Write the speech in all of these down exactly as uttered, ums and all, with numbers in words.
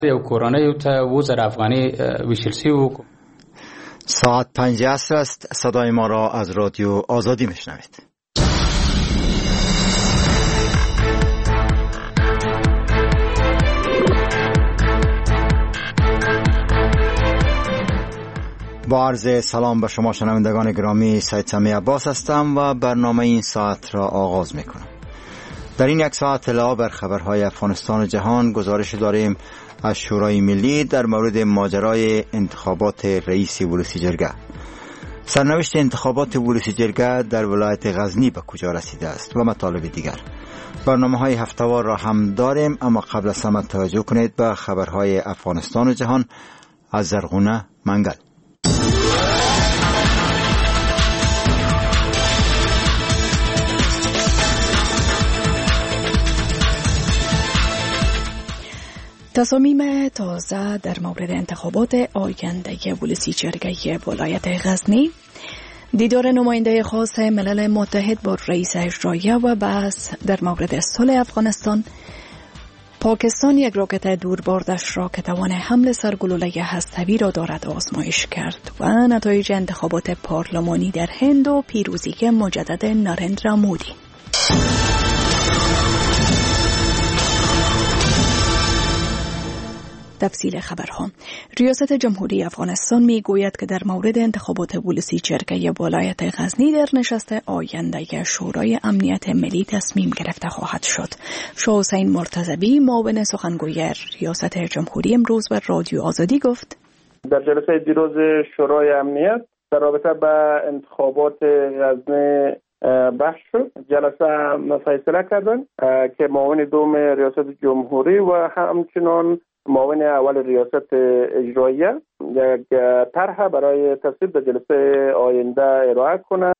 یو کورانه ته وزر افغانی ویشلسی و ساعت پنج عصر است. صدای ما را از رادیو آزادی میشنوید. با عرض سلام به شما شنوندگان گرامی، سید سمی عباس هستم و برنامه این ساعت را آغاز میکنم. در این یک ساعت اطلاع بر خبرهای افغانستان و جهان، گزارش داریم از شورای ملی در مورد ماجرای انتخابات رئیس ولسی جرگه. سرنوشت انتخابات ولسی جرگه در ولایت غزنی به کجا رسیده است و مطالب دیگر. برنامه های هفته‌وار را هم داریم، اما قبل از همه توجه کنید به خبرهای افغانستان و جهان از زرغونه منگل. تصامیم تازه در مورد انتخابات آینده ولسی جرگه ولایت غزنی، دیدار نماینده خاص ملل متحد با رئیس اجرایی و بحث در مورد صلح افغانستان، پاکستان یک راکت دوربردش را که توان حمل سرگلوله هسته‌ای را دارد آزمایش کرد و نتایج انتخابات پارلمانی در هند و پیروزی مجدد نارندرا مودی. تفصیل خبرها. ریاست جمهوری افغانستان می گوید که در مورد انتخابات ولسی جرگه ولایت غزنی در نشست آینده شورای امنیت ملی تصمیم گرفته خواهد شد. شاه حسین مرتضوی معاون سخنگوی ریاست جمهوری امروز به رادیو آزادی گفت: در جلسه دیروز شورای امنیت در رابطه با انتخابات غزنی بحث شد. جلسه فیصله کردن که معاون دوم ریاست جمهوری و همچنان معاون اول ریاست اجراییه یک طرح برای تصویب به جلسه آینده ارائه کنند.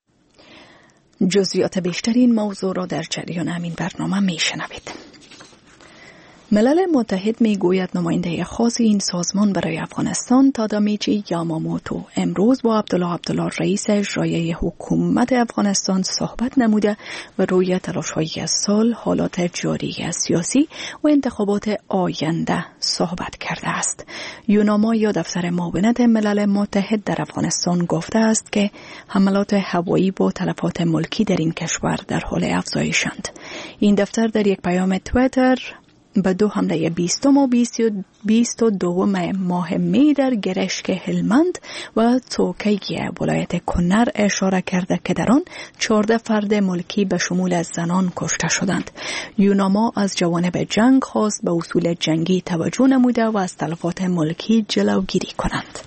جزئیات بیشتر این موضوع را در جریان همین برنامه میشنوید. ملل متحد می گوید نماینده خاص این سازمان برای افغانستان تادامیچی یاماموتو امروز با عبدالله عبدالله رئیس اجرایی حکومت افغانستان صحبت نموده و روی تلاش‌های سال، حالات جاری سیاسی و انتخابات آینده صحبت کرده است. یوناما یا دفتر معاونت ملل متحد در افغانستان گفته است که حملات هوایی با تلفات ملکی در این کشور در حال افزایشند. این دفتر در یک پیام توییتر به دو حمله بیستم و بیست و دوم ماه می در گرشک هلمند و توکی ولایت کنر اشاره کرده که در آن چهارده فرد ملکی به شمول زنان کشته شدند. یوناما از جوانب جنگ خواست به اصول جنگی توجه نموده و از تلفات ملکی جلوگیری کنند.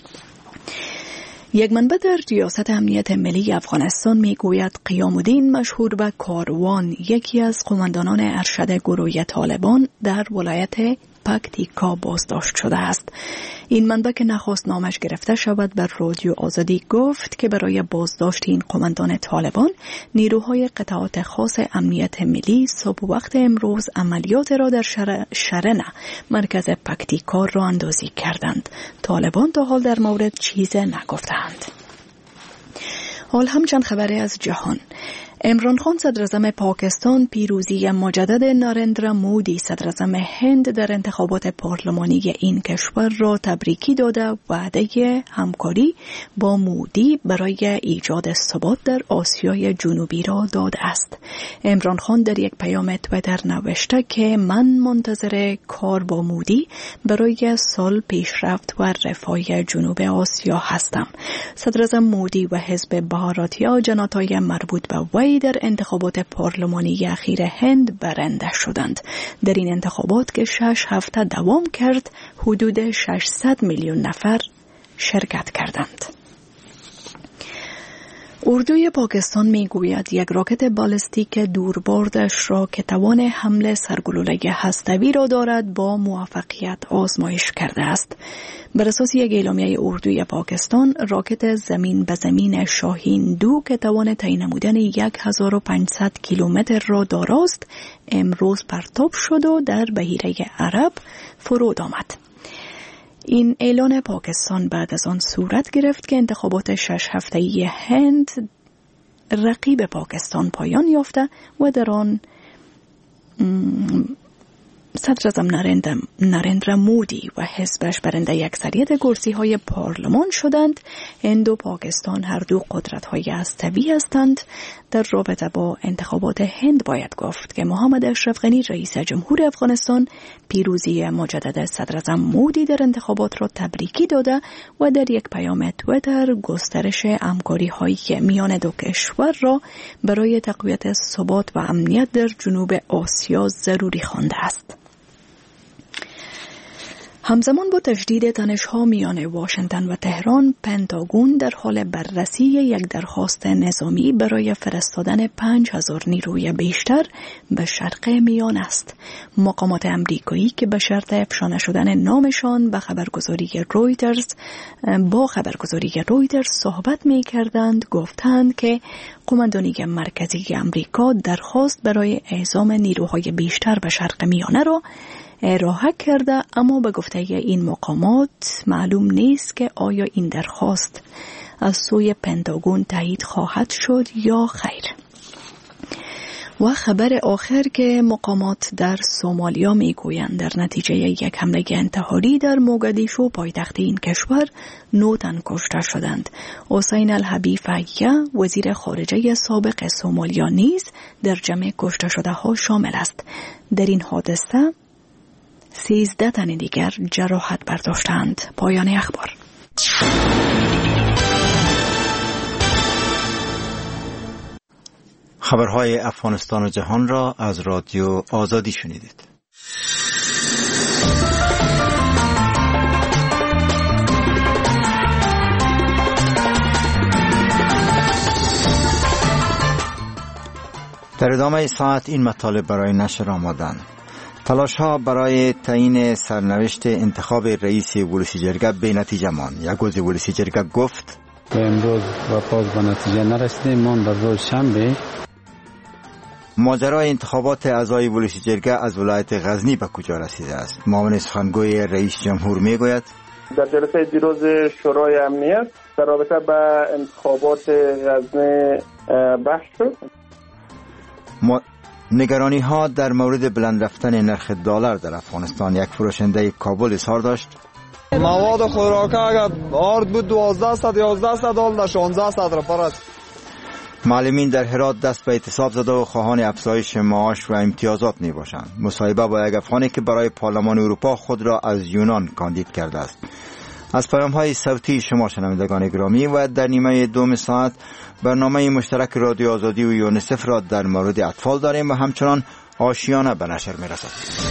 یک منبع در ریاست امنیت ملی افغانستان می گوید قیام الدین مشهور به کاروان، یکی از قماندانان ارشد گروه طالبان در ولایت پکتیکا بازداشت شده است. این منبع که نخواست نامش گرفته شود بر رادیو آزادی گفت که برای بازداشت این قماندان طالبان نیروهای قطعات خاص امنیت ملی صبح وقت امروز عملیات را در شر... شرنه مرکز پکتیکا را اندازی کردند. طالبان تا حال در مورد چیزی نگفتند. حال هم چند خبری از جهان. عمران خان صدراعظم پاکستان پیروزی مجدد نارندرا مودی صدراعظم هند در انتخابات پارلمانی این کشور را تبریکی داده و وعده همکاری با مودی برای ایجاد ثبات در آسیای جنوبی را داده است. عمران خان در یک پیام توییتر نوشته که من منتظر کار با مودی برای صلح، پیشرفت و رفاه جنوب آسیا هستم. صدراعظم مودی و حزب بهاراتیا جناتای مربوط به وی در انتخابات پارلمانی اخیر هند برنده شدند. در این انتخابات که شش هفته دوام کرد، حدود ششصد میلیون نفر شرکت کردند. اردوی پاکستان می گوید یک راکت بالستیک دوربردش را که توان حمل سرگلوله هسته‌ای را دارد با موفقیت آزمایش کرده است. بر اساس یک اعلامیه اردوی پاکستان، راکت زمین به زمین شاهین دو که توان تعیین نمودن هزار و پانصد کیلومتر را داراست، امروز پرتاب شد و در بحیره عرب فرود آمد. این اعلان پاکستان بعد از آن صورت گرفت که انتخابات شش هفته‌ای هند رقیب پاکستان پایان یافته و در آن صدراعظم نریندرا مودی و حزبش برنده اکثریت کرسی های پارلمان شدند. هند و پاکستان هر دو قدرت های هسته‌ای هستند. در رابطه با انتخابات هند باید گفت که محمد اشرف غنی رئیس جمهور افغانستان پیروزی مجدد صدراعظم مودی در انتخابات را تبریکی داده و در یک پیام توییتر گسترش همکاری هایی میان دو کشور را برای تقویت ثبات و امنیت در جنوب آسیا ضروری خوانده است. همزمان با تشدید تنش‌ها میان واشنگتن و تهران، پنتاگون در حال بررسی یک درخواست نظامی برای فرستادن پنج هزار نیروی بیشتر به شرق میانه است. مقامات امریکایی که به شرط افشا شدن نامشان به خبرگزاری رویترز با خبرگزاری رویترز صحبت می‌کردند، گفتند که قماندانی مرکزی امریکا درخواست برای اعزام نیروهای بیشتر به شرق میانه را ارائه کرده، اما به گفته این مقامات معلوم نیست که آیا این درخواست از سوی پنتاگون تایید خواهد شد یا خیر. و خبر آخر که مقامات در سومالیا میگویند در نتیجه یک حمله انتحاری در موگادیشو پایتخت این کشور نه تن کشته شدند. حسین الحبیب فیا وزیر خارجه سابق سومالیا نیز در جمع کشته شده ها شامل است. در این حادثه سیزده تن دیگر جراحت برداشتند. پایان اخبار. خبرهای افغانستان و جهان را از رادیو آزادی شنیدید. در ادامه ساعت این مطالب برای نشر آمدند. تلاش ها برای تعیین سرنوشت انتخاب رئیس ولسی جرگه به نتیجه ماند. یک عضو ولسی جرگه گفت امروز و باز به نتیجه نرسیدیم. ما در روز شنبه ماجرای انتخابات اعضای ولسی جرگه از ولایت غزنی به کجا رسیده است؟ معاون سخنگوی رئیس جمهور میگوید در جلسه دیروز شورای امنیت در رابطه با انتخابات غزنی بحث شد. ما... نگرانی ها در مورد بلند رفتن نرخ دلار در افغانستان. یک فروشنده کابل اظهار داشت مواد خوراکه اگر آرد بود دوازده صد یازده صد دلار شانزده صد را پرست. معلمین در هرات دست به اعتصاب زده و خواهان افزایش معاش و امتیازات می باشند. مصاحبه با یک افغانی که برای پارلمان اروپا خود را از یونان کاندید کرده است. از پیام های صوتی شما شنوندگان گرامی و در نیمه دوم ساعت برنامه مشترک رادیو آزادی و یونیسف را در مورد اطفال داریم و همچنان آشیانه به نشر می رسد.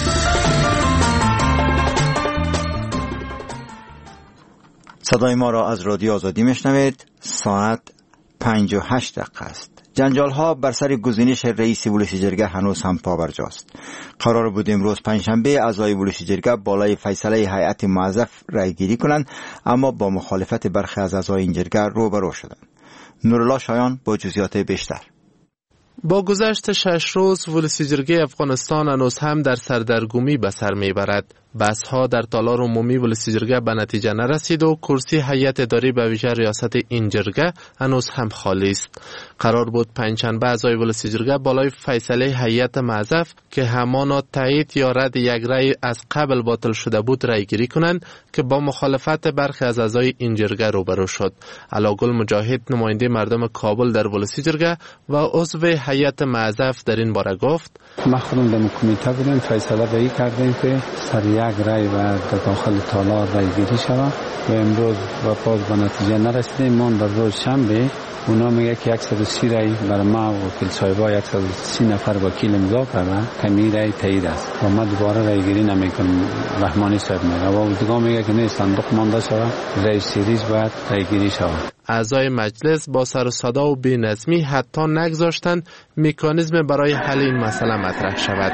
صدای ما را از رادیو آزادی می شنوید. ساعت پنج و هشت دقیقه است. جنجال ها بر سر گزینش رئیس ولسی جرگه هنوز هم پابرجاست. قرار بود امروز پنجشنبه اعضای ولسی جرگه بالای فیصله هیئت موظف رای گیری کنند، اما با مخالفت برخی از اعضای این جرگه روبرو شدند. نورالله شایان با جزئیات بیشتر. با گذشت شش روز ولسی جرگه افغانستان هنوز هم در سردرگمی به سر میبرد. بحث‌ها در تالار عمومی ولسی جرگه به نتیجه نرسید و کرسی هیئت اداری به ویژه ریاست این جرگه هنوز هم خالی است. قرار بود پنجشنبه اعضای ولسی جرگه بالای فیصله هیئت موظف که همانا تایید یا رد یک رأی از قبل باطل شده بود رای گیری کنند که با مخالفت برخی از اعضای این جرگه روبرو شد. علاگل مجاهد نماینده مردم کابل در ولسی جرگه و عضو هیئت موظف در این باره گفت ما خودم در کمیته بودیم، فیصله به این کردیم که سر یک رای و داخل تالار رای گیری شود و امروز و باز به نتیجه نرسیدیم. ما در روز شنبه اونا میگه که صد و سی رای برای ما و وکیل صاحبا صد و سی نفر وکیل امضا کردن که می رای تایید است و ما دوباره رای گیری نمیکنیم. رحمانی صاحب میگه و دیگه میگه که نه صندوق مانده شود، رای سیریز باید رای گیری شود. اعضای مجلس با سر و صدا و بی‌نظمی حتی نگذاشتند مکانیزم برای حل این مسئله مطرح شود.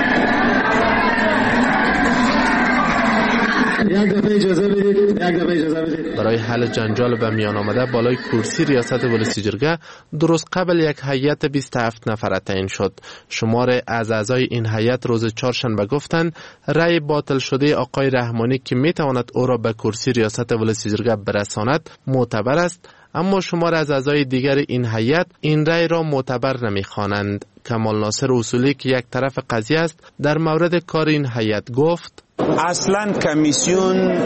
یک دفعه اجازه بدید یک دفعه اجازه بدید برای حل جنجال به میان آمده بالای کرسی ریاست ولسی جرگه درست قبل یک هیئت بیست و هفت نفره تعیین شد. شمار از اعضای این هیئت روز چهارشنبه گفتند رأی باطل شده آقای رحمانی که میتواند او را به کرسی ریاست ولسی جرگه برساند معتبر است، اما شمار از اعضای دیگر این هیئت این رأی را معتبر نمی‌خوانند. کمال ناصر اصولی که یک طرف قضیه است در مورد کار این هیئت گفت: اصلا کمیسیون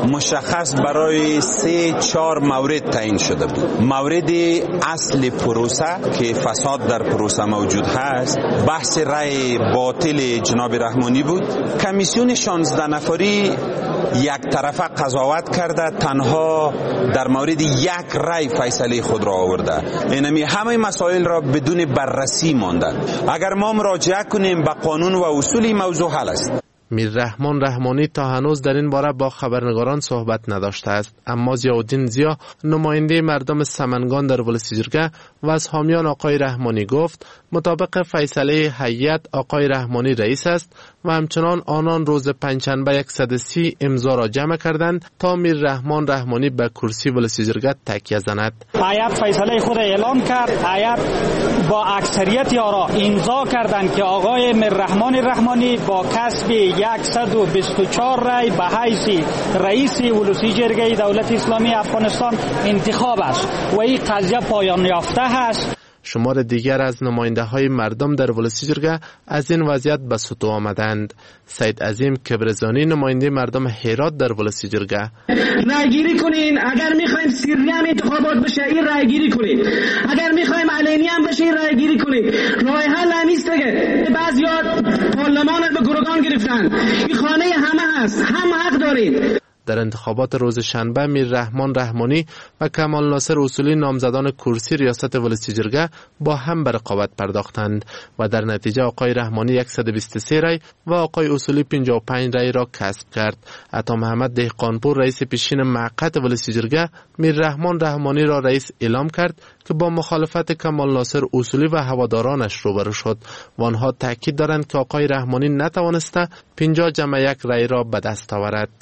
مشخص برای سه چهار مورد تعیین شده بود. مورد اصل پروسه که فساد در پروسه موجود هست، بحث رأی باطل جناب رحمانی بود. کمیسیون شانزده نفری یک طرفه قضاوت کرده، تنها در مورد یک رأی فیصله خود را آورده. اینمی همه مسائل را بدون بررسی مانده. اگر ما مراجعه کنیم به قانون و اصول موضوع حل است. میر رحمان رحمانی تا هنوز در این باره با خبرنگاران صحبت نداشته است، اما ضیاءالدین ضیا نماینده مردم سمنگان در ولسیجرگه و از حامیان آقای رحمانی گفت مطابق فیصله هیئت آقای رحمانی رئیس است و همچنان آنان روز پنجشنبه صد و سی امضا را جمع کردند تا میر رحمان رحمانی به کرسی ولسیجرگه تکیه زند. هیئت فیصله خود اعلام کرد. هیئت با اکثریت آرا امضا کردند که آقای میر رحمان رحمانی با کسب صد و بیست و چهار رای به حیث رئیس ولسیجرگه دولت اسلامی افغانستان انتخاب است و این قضیه پایان یافته است. شمار دیگر از نماینده های مردم در ولسیجرگه از این وضعیت به سطوح آمدند. سید عظیم کبرزانی نماینده مردم هرات در ولسیجرگه: رایگیری کنین، اگر میخواین سری هم انتخابات بشه این رایگیری کنین، اگر میخوایم علنی هم بشه این رایگیری کنین. راه حل همیست دیگه. بعضیا پارلمان رو به گروگان گرفتن، این خانه همه هست، هم حق دارید. در انتخابات روز شنبه میر رحمان رحمانی و کمال ناصر اصولی نامزدان کرسی ریاست ولسیجرگه با هم به رقابت پرداختند و در نتیجه آقای رحمانی صد و بیست و سه رای و آقای اصولی پنجاه و پنج رای را کسب کرد. عطا محمد دهقانپور رئیس پیشین موقت ولسیجرگه میر رحمان رحمانی را رئیس اعلام کرد که با مخالفت کمال ناصر اصولی و هوادارانش روبرو شد و آنها تاکید دارند که آقای رحمانی نتوانسته پنجاه جمع یک رای را به دست آورد.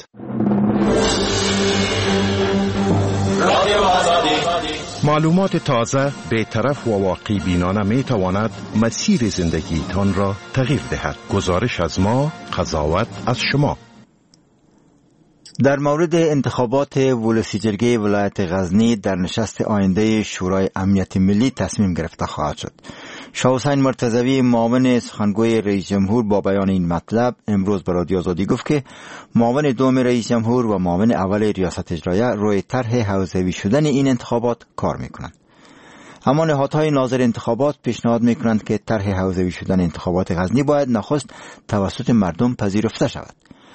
معلومات تازه، بی‌طرف و واقعی بینانه می تواند مسیر زندگیتان را تغییر دهد. گزارش از ما، قضاوت از شما. در مورد انتخابات ولسیجرگه ولایت غزنی در نشست آینده شورای امنیت ملی تصمیم گرفته خواهد شد. شاه حسین مرتضوی معاون سخنگوی رئیس جمهور با بیان این مطلب امروز به رادیو آزادی گفت که معاون دوم رئیس جمهور و معاون اول ریاست اجرایه روی طرح حوزوی شدن این انتخابات کار میکنند. اما نهادهای ناظر انتخابات پیشنهاد میکنند که طرح حوزوی شدن انتخابات غزنی باید نخست توسط مردم پذیرفته شود.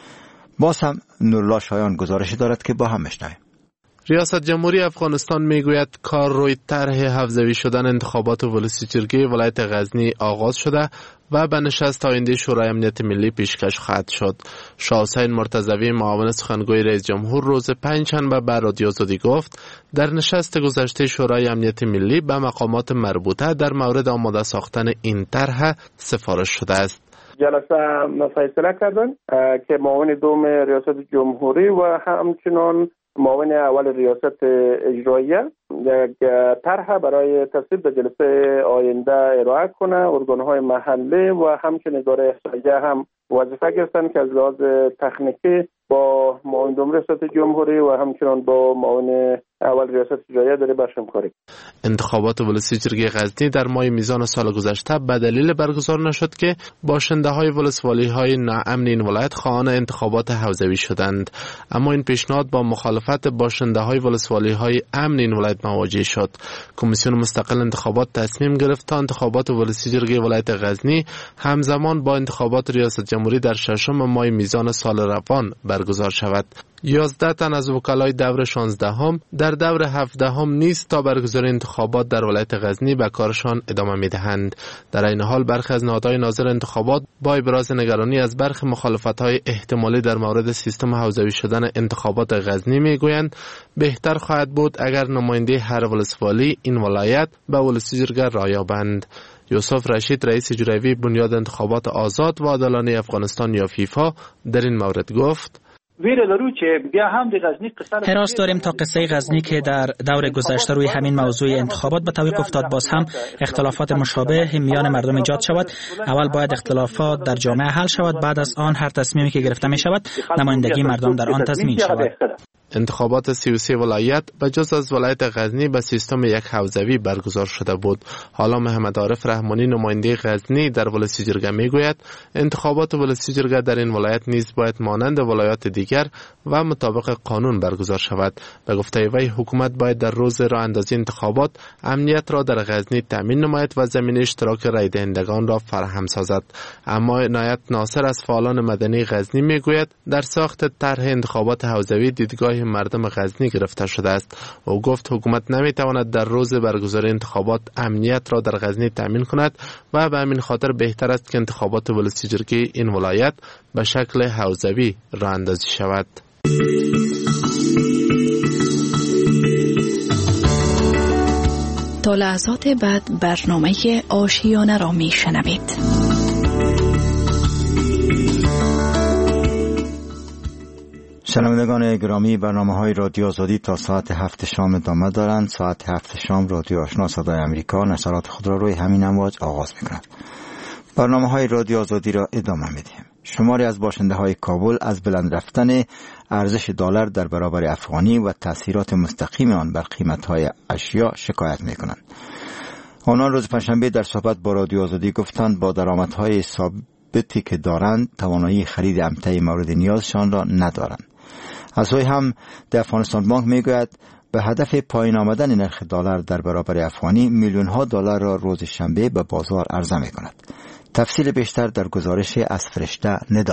باز هم نورالله شایان گزارش دارد که با هم بشنویم. ریاست جمهوری افغانستان میگوید کار روی طرح حوزوی شدن انتخابات ولسیجرگه ولایت غزنی آغاز شده و به نشست آینده شورای امنیت ملی پیشکش خواهد شد. شاه حسین مرتضوی معاون سخنگوی رئیس جمهور روز پنجشنبه به رادیو آزادی گفت در نشست گذشته شورای امنیت ملی به مقامات مربوطه در مورد آماده ساختن این طرح سفارش شده است. جلسه فیصله کردن که معاون دوم ریاست جمهوری و همچنان معاون اول ریاست اجراییه یک طرح برای تصویب به جلسه آینده ارائه کنه. ارگان‌های محلی و همچنین اداره احصاییه هم وظیفه گرفتن که از لحاظ تکنیکی با معاون دوم ریاست جمهوری و همچنان با معاون اول ریاست اجراییه داره برشم کاری. انتخابات ولسیجرگه غزنی در ماه میزان سال گذشته به دلیل برگزار نشد که باشنده های ولسوالی های ناامن این ولایت خواهان انتخابات حوزوی شدند، اما این پیشنهاد با مخالفت باشنده های ولسوالی های امن این ولایت مواجه شد. کمیسیون مستقل انتخابات تصمیم گرفت تا انتخابات ولسیجرگه ولایت غزنی همزمان با انتخابات ریاست جمهوری در ششم ماه میزان سال روان برگزار شود. یازده تن از وکلای دور شانزدهم در دور هفدهم نیز تا برگزاری انتخابات در ولایت غزنی به کارشان ادامه می‌دهند. در این حال برخی از نهادهای ناظر انتخابات با ابراز نگرانی از برخی مخالفت‌های احتمالی در مورد سیستم حوزوی شدن انتخابات غزنی می‌گویند بهتر خواهد بود اگر نماینده هر ولسوالی این ولایت به ولسیجرگه رای یابند. یوسف رشید رئیس جمهوری بنیاد انتخابات آزاد و عادلانه افغانستان یا فیفا در این مورد گفت حراس داریم تا قصه غزنی که در دور گذشته روی همین موضوع انتخابات به توقف افتاد باز هم اختلافات مشابه میان مردم ایجاد شود. اول باید اختلافات در جامعه حل شود، بعد از آن هر تصمیمی که گرفته می شود نمایندگی مردم در آن تضمین شود. انتخابات سی و سه ولایت به جز از ولایت غزنی به سیستم یک حوزوی برگزار شده بود. حالا محمد عارف رحمانی نماینده غزنی در ولسی جرگه میگوید انتخابات ولسی جرگه در این ولایت نیز باید مانند ولایات دیگر و مطابق قانون برگزار شود. به گفته وی حکومت باید در روز راه اندازی انتخابات امنیت را در غزنی تامین نماید و زمین اشتراک رای دهندگان را فراهم سازد. اما عنایت ناصر از فعالان مدنی غزنی میگوید در ساخت طرح انتخابات حوزوی دیدگاه مردم غزنی گرفته شده است. او گفت حکومت نمیتواند در روز برگزاری انتخابات امنیت را در غزنی تامین کند و به همین خاطر بهتر است که انتخابات ولسی جرگه این ولایت به شکل حوزوی راه اندازی شود. تا لحظات بعد برنامه آشیانه را می شنوید. شنوندگان گرامی، برنامه های رادیو آزادی تا ساعت هفت شام ادامه دارند. ساعت هفت شام رادیو آشنا صدای امریکا نشرات خود را روی همین امواج آغاز می کند. برنامه های رادیو آزادی را ادامه می دهیم. شماری از باشنده های کابل از بلند رفتن ارزش دلار در برابر افغانی و تاثیرات مستقیم آن بر قیمت های اشیا شکایت می کنند. آنان روز پنجشنبه در صحبت با رادیو آزادی گفتند با درآمدهای ثابتی که دارند توانایی خرید امتع مورد نیازشان را ندارند. از سوی هم در افغانستان بانک میگوید به هدف پایین آمدن نرخ دلار در برابر افغانی میلیون ها دلار را روز شنبه به بازار عرضه می کند. تفصیل بیشتر در گزارش از فرشته ندا.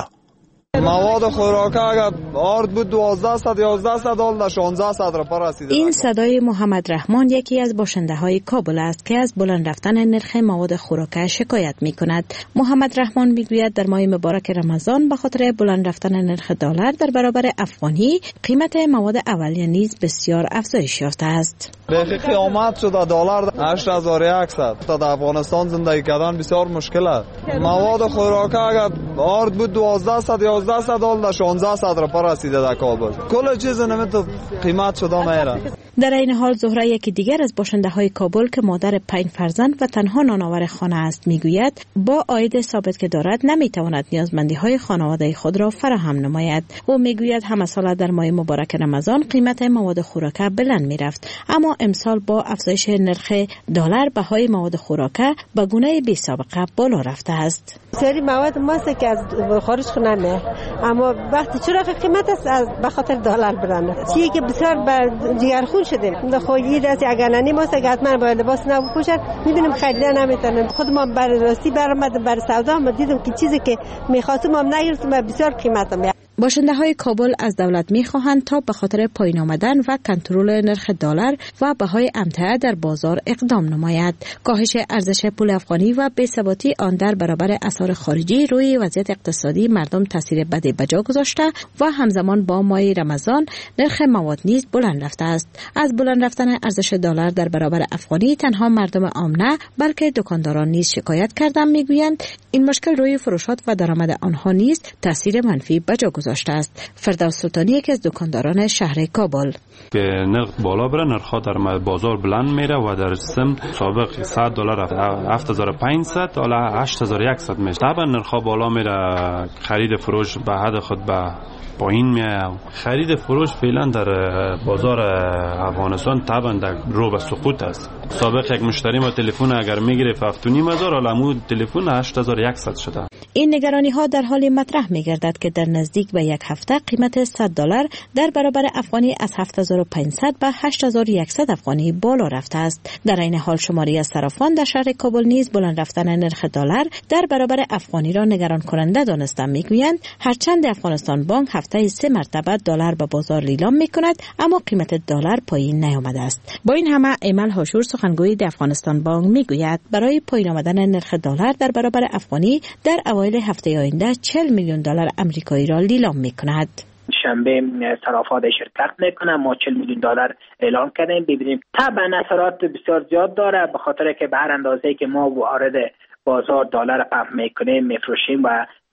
مواد خوراکی اگر آرد بود دوازده صد یازده صد دلار شانزده صد را برسیده. این صدای محمد رحمان یکی از باشنده های کابل است که از بلند رفتن نرخ مواد خوراکی شکایت می کند. محمد رحمان می گوید در ماه مبارک رمضان به خاطر بلند رفتن نرخ دلار در برابر افغانی قیمت مواد اولیه نیز بسیار افزایش یافته است. به قیامت شده دلار هشت هزار و صد. تا در افغانستان زندگی کردن بسیار مشکل است. مواد خوراکی اگر آرد بود دوازده صد یازده صد دلار شانزده صد را برسیده در کابل. کل چیز نمیتو قیمت شده میره. در این حال زهره یکی دیگر از باشنده های کابل که مادر پنج فرزند و تنها نانآور خانه است میگوید با عاید ثابت که دارد نمیتواند نیازمندی های خانواده خود را فراهم نماید. او میگوید همه سال در ماه مبارک رمضان قیمت مواد خوراکی بلند میرفت، اما امسال با افزایش نرخ دلار بهای مواد خوراکی به گونه بی سابقه بالا رفته است. سری مواد ماست که از خارج خونه نه، اما وقتی چرا قیمت است از به خاطر دلار برنده چیزی که بسیار به جگرخون شده. خودی دست اگر ننی ماست که حتما با لباس نو بپوشن میبینیم خریدن نمیتونن. خود ما برای راستی برآمد برای سودا ما دیدم که چیزی که میخواستم هم نگرفتم و بسیار قیمتم. باشنده های کابل از دولت می خواهند تا به خاطر پایین آمدن و کنترل نرخ دلار و بهای امتع در بازار اقدام نماید. کاهش ارزش پول افغانی و بی‌ثباتی آن در برابر اسعار خارجی روی وضعیت اقتصادی مردم تاثیر بدی به جا گذاشته و همزمان با ماه رمضان نرخ مواد نیز بلند رفته است. از بلند رفتن ارزش دلار در برابر افغانی تنها مردم عام نه بلکه دکانداران نیز شکایت کردند. میگویند این مشکل روی فروشات و درآمد آنها نیز تاثیر منفی به جا گذاشته است. فردوس سلطانی یکی از دکانداران شهر کابل: که نرخ بالا بره، نرخ‌ها در بازار بلند میره و در سم سابق صد دلار هفت هزار و پانصد حالا هشت هزار و صد میشه. طبعا نرخ‌ها بالا میره، خرید فروش به حد خود به پایین میاد. خرید فروش فعلا در بازار افغانستان طبعا در رو به سقوط است. سابق یک مشتری ما تلفن اگر میگرفت هفت و نیم هزار، حالا مو تلفن هشت هزار و صد شده. این نگرانی ها در حال مطرح میگردد که در نزدیک به یک هفته قیمت صد دلار در برابر افغانی از هفت هزار و پانصد به هشت هزار و صد افغانی بالا رفته است. در این حال شماری از صرافان در شهر کابل نیز بلند رفتن نرخ دلار در برابر افغانی را نگران کننده دانستند. میگویند هرچند افغانستان بانک هفته سه مرتبه دلار به بازار لیلام میکند، اما قیمت دلار پایین نیامده است. با این همه ایمل هاشور سخنگوی در افغانستان بانک میگوید برای پایین آمدن نرخ دلار در برابر افغانی در اوایل هفته آینده چهل میلیون دلار آمریکایی را لیلام میکند. شنبه صرافات شرکت میکنه، ما چهل میلیون دلار اعلام کردیم. ببینیم طبعا اثرات بسیار زیاد داره، به خاطر که به هر اندازه‌ای که ما وارد بازار دلار پمپ میکنیم میفروشیم و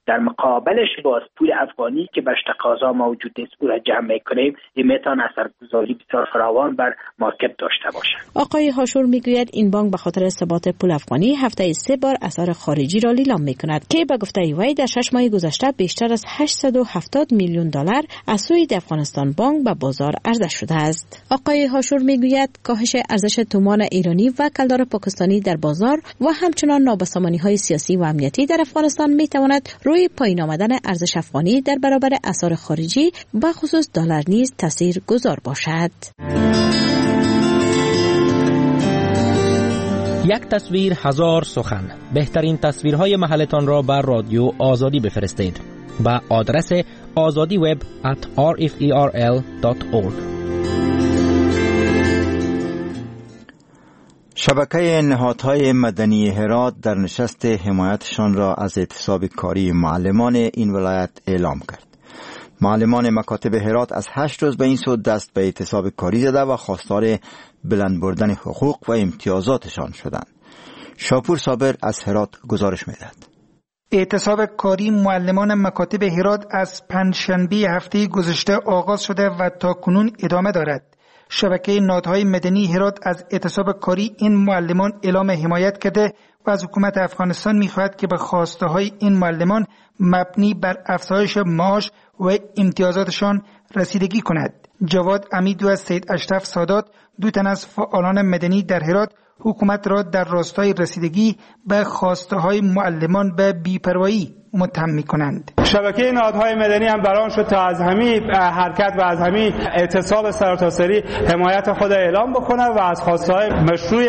در مقابلش باز پول افغانی که بهش تقاضا موجود است او را جمع میکنیم، این میتونه اثرگذاری بسیار فراوان بر مارکت داشته باشد. آقای هاشور میگوید این بانک به خاطر ثبات پول افغانی هفته سه بار اثر خارجی را لیلام میکند که به گفته وی در شش ماه گذشته بیشتر از هشتصد و هفتاد میلیون دلار از سوی افغانستان بانک به بازار عرضه شده است. آقای هاشور میگوید کاهش ارزش تومان ایرانی و کلدار پاکستانی در بازار و همچنان نابسامانی‌های سیاسی و امنیتی در افغانستان میتواند روی پایین آمدن ارزش افغانی در برابر اسعار خارجی به خصوص دلار نیز تاثیر گذار باشد. یک تصویر هزار سخن. بهترین تصویرهای محلتان را بر رادیو آزادی بفرستید با آدرس azadi web at r f e r l dot org. شبکه نهادهای مدنی هرات در نشست حمایتشان را از اعتصاب کاری معلمان این ولایت اعلام کرد. معلمان مکاتب هرات از هشت روز به این سو دست به اعتصاب کاری زده و خواستار بلند بردن حقوق و امتیازاتشان شدند. شاپور صابر از هرات گزارش می‌دهد. اعتصاب کاری معلمان مکاتب هرات از پنجشنبه هفته گذشته آغاز شده و تا کنون ادامه دارد. شبکه نهادهای مدنی هرات از اعتصاب کاری این معلمان اعلام حمایت کرده و از حکومت افغانستان می‌خواهد که به خواسته های این معلمان مبنی بر افزایش معاش و امتیازاتشان رسیدگی کند. جواد امیدو از سید اشرف سادات، دو تن از فعالان مدنی در هرات، حکومت را در راستای رسیدگی به خواسته های معلمان به بی‌پروایی متهم می‌کنند. شبکه نهادهای مدنی هم بران شد تا از همین حرکت و از همین اعتصاب سرتاسری حمایت خود اعلام بکنه و از خواسته‌های مشروع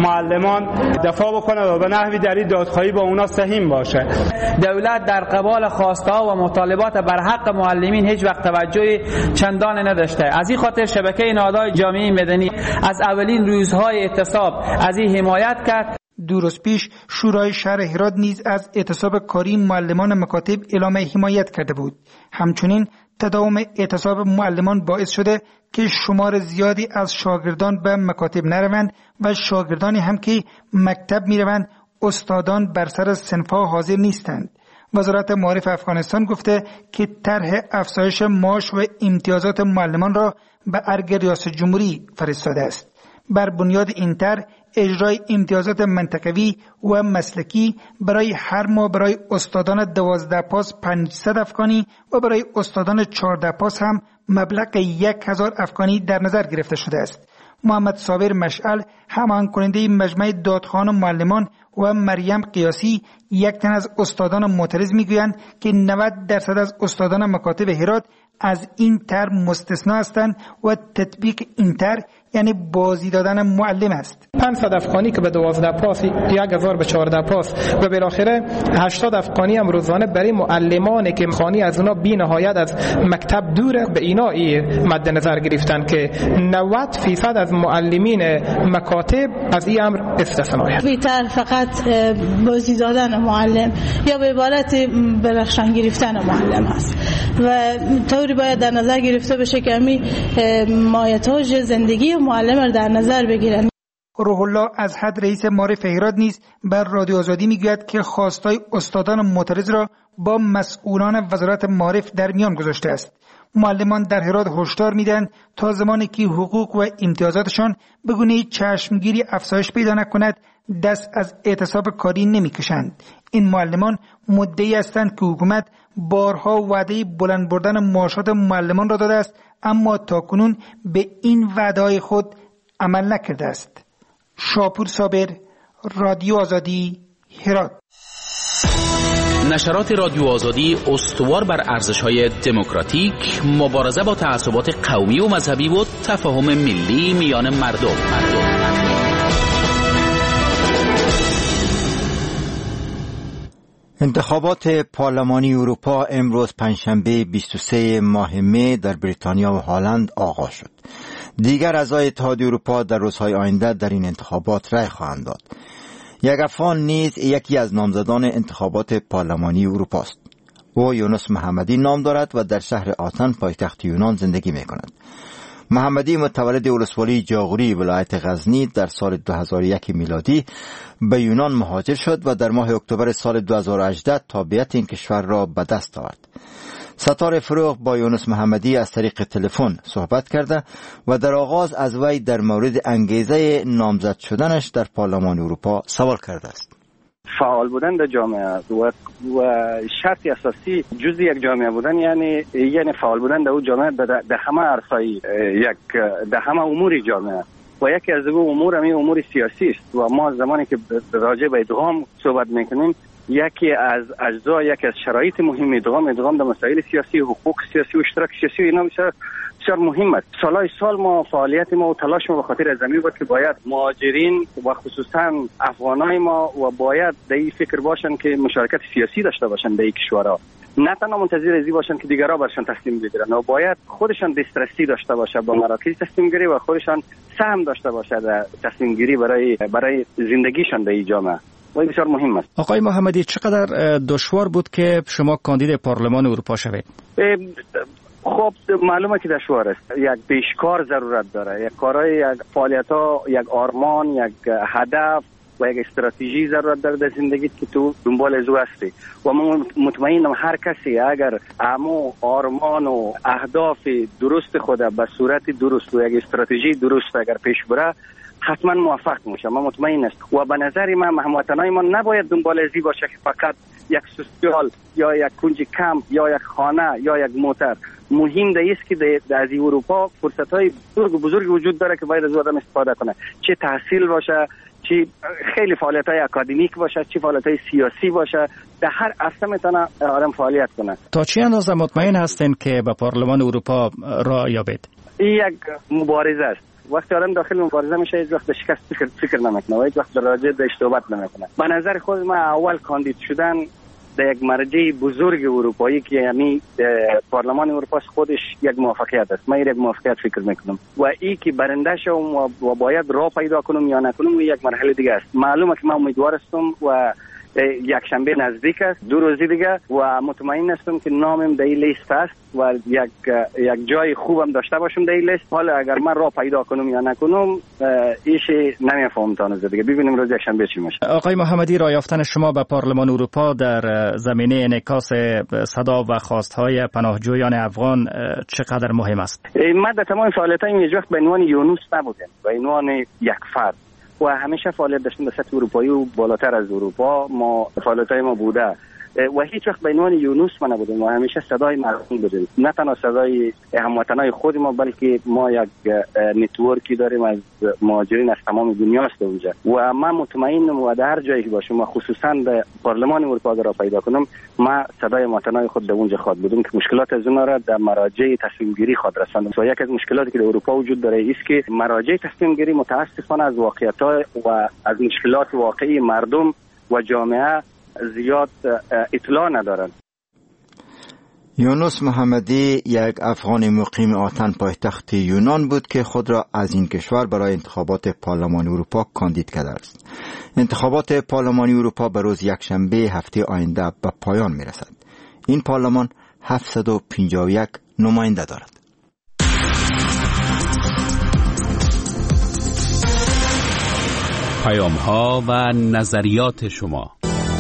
معلمان دفاع بکنه و به نحوی در این دادخواهی با اونا سهیم باشه. دولت در قبال خواسته‌ها و مطالبات بر حق معلمین هیچ وقت توجهی چندان نداشته. از این خاطر شبکه نهادهای جامعه مدنی از اولین روزهای اعتصاب از این حمایت کرد. دو روز پیش شورای شهر هرات نیز از اعتصاب کاری معلمان مکاتب اعلام حمایت کرده بود. همچنین تداوم اعتصاب معلمان باعث شده که شمار زیادی از شاگردان به مکاتب نروند و شاگردانی هم که مکتب میروند استادان بر سر صنف‌ها حاضر نیستند. وزارت معارف افغانستان گفته که طرح افزایش معاش و امتیازات معلمان را به ارگ ریاست جمهوری فرستاده است. بر بنیاد این طرح اجرای امتیازات منطقوی و مسلکی برای هر ماه برای استادان دوازده پاس پانصد افغانی و برای استادان چهارده پاس هم مبلغ یک هزار افغانی در نظر گرفته شده است. محمد صابر مشعل، همان کننده مجمع دادخواهان معلمان، و مریم قیاسی، یک تن از استادان معترض میگویند که نود درصد از استادان مکاتب هرات از این طرح مستثنا هستند و تطبیق این طرح یعنی بازی دادن معلم است. پانصد افغانی که به دوازده پاس، یک هزار به چهارده پاس و بالاخره هشتاد افغانی هم روزانه برای معلمانی که خانی از اونا بی نهایت از مکتب دوره، به اینا ای مد نظر گرفتن که نود فیصد از معلمین مکاتب از این امر استثنایی. بیتر فقط بازی دادن معلم یا به عبارت برخشان گرفتن معلم هست و طوری باید در نظر گرفته بشه که همین مایحتاج زندگی معلم را در نظر بگیرن. روح الله از حد رئیس معارف هرات نیز بر رادیو آزادی میگوید که خواستای استادان معترض را با مسئولان وزارت معارف در میان گذاشته است. معلمان در هرات هشدار میدن تا زمانی که حقوق و امتیازاتشان به گونه چشمگیری افزایش پیدا نکند دست از اعتصاب کاری نمیکشند. این معلمان مدعی هستند که حکومت بارها وعده بلند بردن معاشات معلمان را داده است اما تاکنون به این وعده‌های خود عمل نکرده است. شاپور صابر، رادیو آزادی، هرات. نشرات رادیو آزادی استوار بر ارزش‌های دموکراتیک، مبارزه با تعصبات قومی و مذهبی و تفاهم ملی میان مردم. مردم. انتخابات پارلمانی اروپا امروز پنجشنبه بیست و سوم ماه می در بریتانیا و هلند آغاز شد. دیگر اعضای اتحادیه اروپا در روزهای آینده در این انتخابات رای خواهند داد. یک افغان نیز یکی از نامزدان انتخابات پارلمانی اروپا است. او یونس محمدی نام دارد و در شهر آتن پایتخت یونان زندگی می کند. محمدی متولد ولسوالی جاغوری ولایت غزنی در سال دو هزار و یک میلادی به یونان مهاجر شد و در ماه اکتبر سال دو هزار و هجده تابعیت این کشور را به دست آورد. ستاره فروغ با یونس محمدی از طریق تلفن صحبت کرده و در آغاز از وی در مورد انگیزه نامزد شدنش در پارلمان اروپا سوال کرده است. فعال بودن در جامعه و, و شرط اساسی جزء یک جامعه بودن یعنی یعنی فعال بودن در اون جامعه در همه عرصه‌های یک در همه امور جامعه و یکی از او امور همین امور سیاسی است و ما زمانی که راجع به ادغام صحبت میکنیم یکی از اجزا یکی از شرایط مهم ادغام ادغام در مسائل سیاسی حقوق سیاسی و اشتراک سیاسی اینا بسیار بسیار مهم است. سالهای سال ما فعالیت ما و تلاش ما به خاطر از زمین بود که باید مهاجرین و خصوصا افغانای ما و باید در این فکر باشن که مشارکت سیاسی داشته باشن در این کشورها، نه تنها منتظر ازی باشن که دیگرها برشان تصمیم بگیرن و باید خودشان دسترسی داشته باشه با مراکز تصمیم گیری و خودشان سهم داشته باشه در تصمیم گیری برای برای زندگیشان در این جامعه. ولی بسیار مهم است. آقای محمدی چقدر دشوار بود که شما کاندید پارلمان اروپا شوید؟ خب معلومه که دشوار است. یک پیشکار ضرورت داره، یک کارهای یک فعالیت‌ها، یک آرمان، یک هدف و یک استراتژی ضرورت داره در زندگی که تو دنبال از او هستی و من مطمئنم هر کسی اگر امو آرمان و اهداف درست خود به صورت درست و یک استراتژی درست اگر پیش بره حتما موفق میشه. من مطمئن است و به نظر من هموطنای ما نباید دنبال ازی باشه که فقط یک سوسیال یا یک کنج کم یا یک خانه یا یک موتر. مهم ده است که در از اروپا فرصت‌های بزرگ و بزرگ وجود داره که باید از آدم استفاده کنه، چه تحصیل باشه، چه خیلی فعالیت‌های اکادمیک باشه، چه فعالیت‌های سیاسی باشه، در هر عرصه میتونه آدم فعالیت کنه. تا چه اندازه مطمئن هستین که به پارلمان اروپا راه یابید؟ این یک مبارزه است. وقتی آدم داخل مبارزه میشه هیچ وقت شکست فکر فکر نمیکنه و هیچ وقت راجع به اشتباهات نمیکنه. به نظر خود من اول کاندید شدن در یک مرجع بزرگ اروپایی که یعنی پارلمان اروپا خودش یک موفقیت است. من یک موفقیت فکر میکنم و این که برنده شوم و باید راه پیدا کنم یا نکنم یک مرحله دیگه است. معلومه که من امیدوار هستم و یک شنبه نزدیک است، دو روزی دیگه و مطمئن هستم که نامم در این لیست است و یک یک جای خوبم داشته باشم در این لیست. حالا اگر من راه پیدا کنم یا نکنم ایش نمیفهمم تا روز دیگه، ببینیم روز یک شنبه چی میشه. آقای محمدی، راه یافتن شما به پارلمان اروپا در زمینه انعکاس صدا و خواستهای پناهجویان افغان چقدر مهم است؟ من در تمام فعالیتایم هیچ وقت به عنوان یونس نبودم، به عنوان یک فرد و همیشه فعالیت داشتیم در سطح اروپایی و بالاتر از اروپا. ما فعالیت‌های ما بوده و هیچ وقت به عنوان یونس ما نبودیم و همیشه صدای مردم بودیم، نه تنها صدای هموطنان خود ما بلکه ما یک نتورکی داریم از مهاجرین از تمام دنیا است اونجا و من مطمئنم و در هر جایی که باشم و خصوصا در پارلمان اروپا اگر پیدا کنم ما صدای هموطنان خود در اونجا خواهد بودم که مشکلات از اونها را در مراجع تصمیم گیری خود رساندم. و یک از مشکلاتی که در اروپا وجود داره است که مراجع تصمیم گیری متاسفانه از واقعیت‌ها و از مشکلات واقعی مردم و جامعه زیاد اطلاع ندارند. یونس محمدی یک افغان مقیم آتن پایتخت یونان بود که خود را از این کشور برای انتخابات پارلمان اروپا کاندید کرده است. انتخابات پارلمانی اروپا به روز یکشنبه هفته آینده به پایان می رسد. این پارلمان هفتصد و پنجاه و یک نماینده دارد. پیام ها و نظریات شما.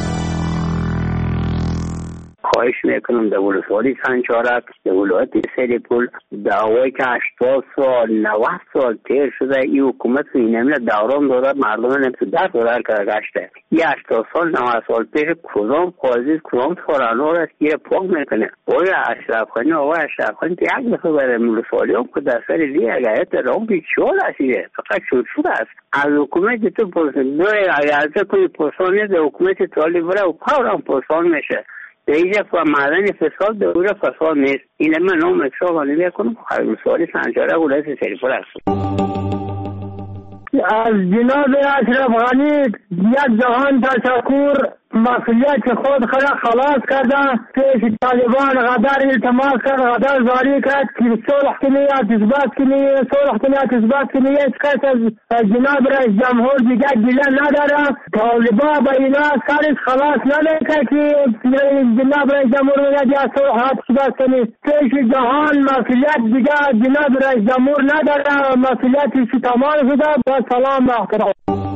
خواهش میکنم در ولسوالی سنجارک در ولایت سریپول دعوایی که هشتاد سال نود سال تیر شده این حکومت این نمیده دوران داره مردم نمیده در دولار که گشته این هشتاد سال نود سال پیش کدام قاضی کدام سارانو را گیر پاک میکنه. آقای اشرف خانی آقای اشرف خانی یک دفعه برای ولسوالی هم که در سر دی اگرت رام بیچول هستیده فقط شد شده است از حکومت تو پرسن دوی اگر کنی پرسانی در حکومت تالی بره و پاورم پرسان میشه دیگه و معدن فساد به اون فساد نیست. این من نام اکسا وانیلی کنم خیلی سوالی سنجاره ولایت سریپول است. از جناب اشرف غنی یک جهان تشکر مسئولیت خود خود خلاص کردن. پیش طالبان غدر التماس کرد، غدر زاری کرد که صلح کنید، اثبات کنید، صلح کنید، اثبات کنید. هیچ کس از جناب رئیس جمهور دیگر گله نداره. طالبان با اینا سرش خلاص نمیکنه که جناب رئیس جمهور میگه یا صلح اثبات کنید. پیش جهان مسئولیت دیگر جناب رئیس جمهور نداره. مسئولیتش تمام شده. با سلام و احترام.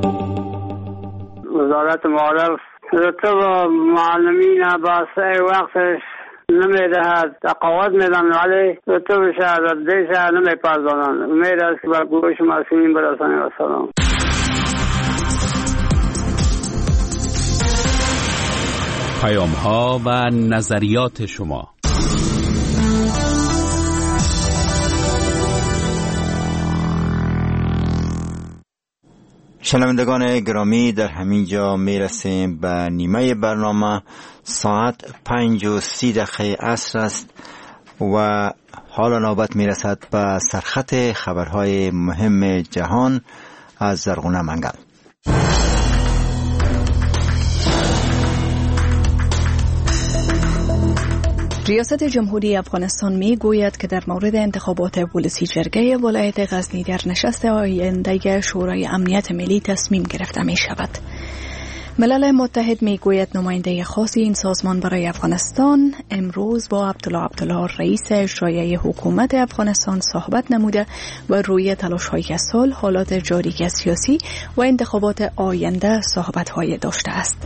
وزارت معارف رتب معلمین باسه وقتش نمیدهد، تقاعد میدن ولی رتبش از دیش نمیپردازند. امید است که بر گوش مسئولین برسانید. و سلام. پیام ها و نظریات شما. شنوندگان گرامی، در همین جا می رسیم به نیمه برنامه. ساعت پنج و سی دقیقه عصر است و حالا نوبت می رسد به سرخط خبرهای مهم جهان از زرغونه منگل. ریاست جمهوری افغانستان می گوید که در مورد انتخابات ولسی جرگه ولایت غزنی در نشست آینده شورای امنیت ملی تصمیم گرفته می شود. ملل متحد می گوید نماینده خاصی این سازمان برای افغانستان امروز با عبدالله عبدالله رئیس اجرایی حکومت افغانستان صحبت نموده و روی تلاش‌های صلح، حالات جاری سیاسی و انتخابات آینده صحبت‌های داشته است.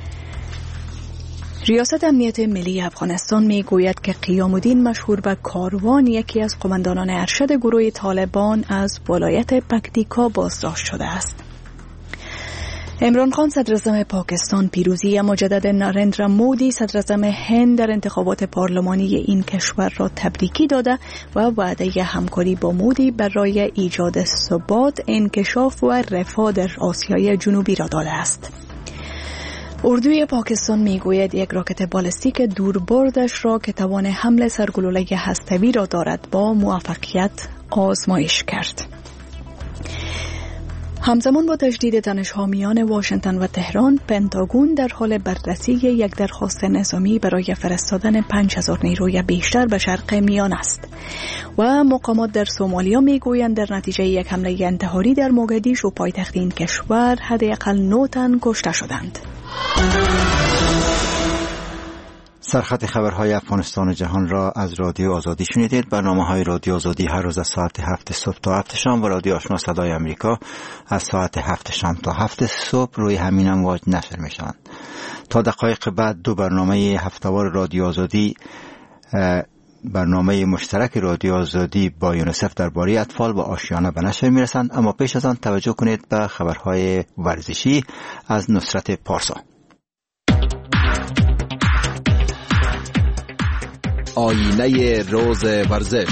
ریاست امنیت ملی افغانستان می گوید که قیام الدین مشهور به کاروان، یکی از قماندانان ارشد گروه طالبان، از ولایت پکتیکا بازداشت شده است. عمران خان صدراعظم پاکستان پیروزی مجدد نریندرا مودی صدراعظم هند در انتخابات پارلمانی این کشور را تبریکی داده و وعده همکاری با مودی برای ایجاد ثبات، انکشاف و رفاه در آسیای جنوبی را داده است. اردوی پاکستان میگوید یک راکت بالستیک دوربردش را که توان حمل سرگلوله هسته‌ای را دارد با موفقیت آزمایش کرد. همزمان با تجدید تنش‌ها میان واشنگتن و تهران، پنتاگون در حال بررسی یک درخواست نظامی برای فرستادن پنج هزار نیروی بیشتر به شرق میانه است. و مقامات در سومالیا میگویند در نتیجه یک حمله انتحاری در موگادیشو پایتخت این کشور حداقل نه تن کشته شدند. سرخط خبرهای افغانستان و جهان را از رادیو آزادی شنیدید. برنامه‌های رادیو آزادی هر روز از ساعت هفت صبح تا هفت شام و رادیو آشنا صدای امریکا از ساعت هفت شام تا هفت صبح روی همین امواج نشر می‌شوند. تا دقایق بعد دو برنامه هفته‌وار رادیو آزادی، برنامه مشترک رادیو آزادی با یونیسف درباره اطفال و آشیانه به نشر می‌رسند. اما پیش از آن توجه کنید به خبرهای ورزشی از نصرت پارسا. آینه روز ورزش.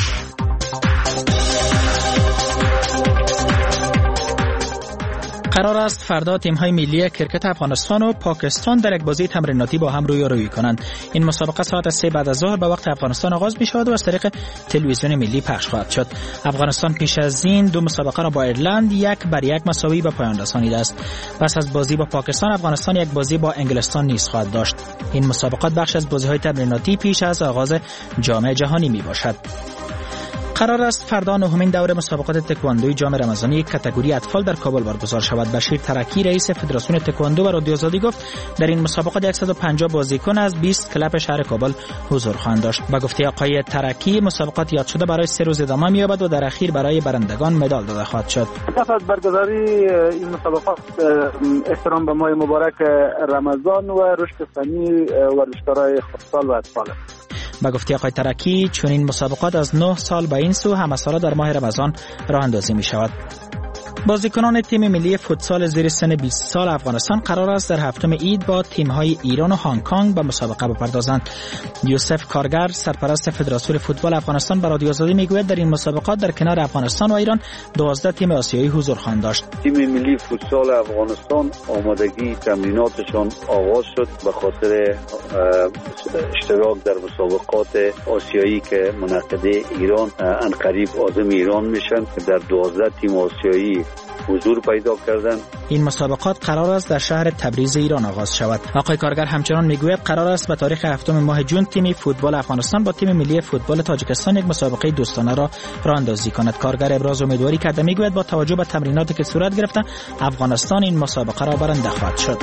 قرار است فردا تیم‌های ملی کرکت افغانستان و پاکستان در یک بازی تمریناتی با هم رویارویی کنند. این مسابقه ساعت سه بعد از ظهر به وقت افغانستان آغاز می‌شود و از طریق تلویزیون ملی پخش خواهد شد. افغانستان پیش از این دو مسابقه را با ایرلند یک بر یک مساوی به پایان رسانیده است. پس از بازی با پاکستان، افغانستان یک بازی با انگلستان نیز خواهد داشت. این مسابقات بخش از بازی‌های تمریناتی پیش از آغاز جام جهانی میباشد. قرار است فردا نهمین دور مسابقات تکواندوی جام رمضانی کاتگوری اطفال در کابل برگزار شود. بشیر ترکی رئیس فدراسیون تکواندو و رادیو آزادی گفت در این مسابقات صد و پنجاه بازیکن از بیست کلب شهر کابل حضور خواهند داشت. با گفته آقای ترکی، مسابقات یاد شده برای سه روز ادامه می‌یابد و در اخیر برای برندگان مدال داده خواهد شد. پس از برگزاری این مسابقات احترام به ماه مبارک رمضان و رشد فنی ورزشکارای خردسال و اطفال. با گفته آقای ترکی، چون این مسابقات از نه سال به این سو همه ساله در ماه رمضان راه اندازی می شود. بازیکنان تیم ملی فوتسال زیر سن بیست سال افغانستان قرار است در هفتم عید با تیم‌های ایران و هنگ کنگ به مسابقه بپردازند. یوسف کارگر، سرپرست فدراسیون فوتبال افغانستان، به رادیو آزادی میگوید در این مسابقات در کنار افغانستان و ایران دوازده تیم آسیایی حضور خواهند داشت. تیم ملی فوتسال افغانستان آمادگی تمریناتشان آغاز شد به خاطر اشتراک در مسابقات آسیایی که منعقد ایران عنقریب عازم ایران میشن. در دوازده تیم آسیایی حضور پیدا کردن. این مسابقات قرار است در شهر تبریز ایران آغاز شود. آقای کارگر همچنان میگوید قرار است به تاریخ هفتم ماه جون تیم فوتبال افغانستان با تیم ملی فوتبال تاجیکستان یک مسابقه دوستانه را راه اندازی کند. کارگر ابراز امیدواری کرده میگوید با توجه به تمریناتی که صورت گرفته افغانستان این مسابقه را برنده خواهد شد.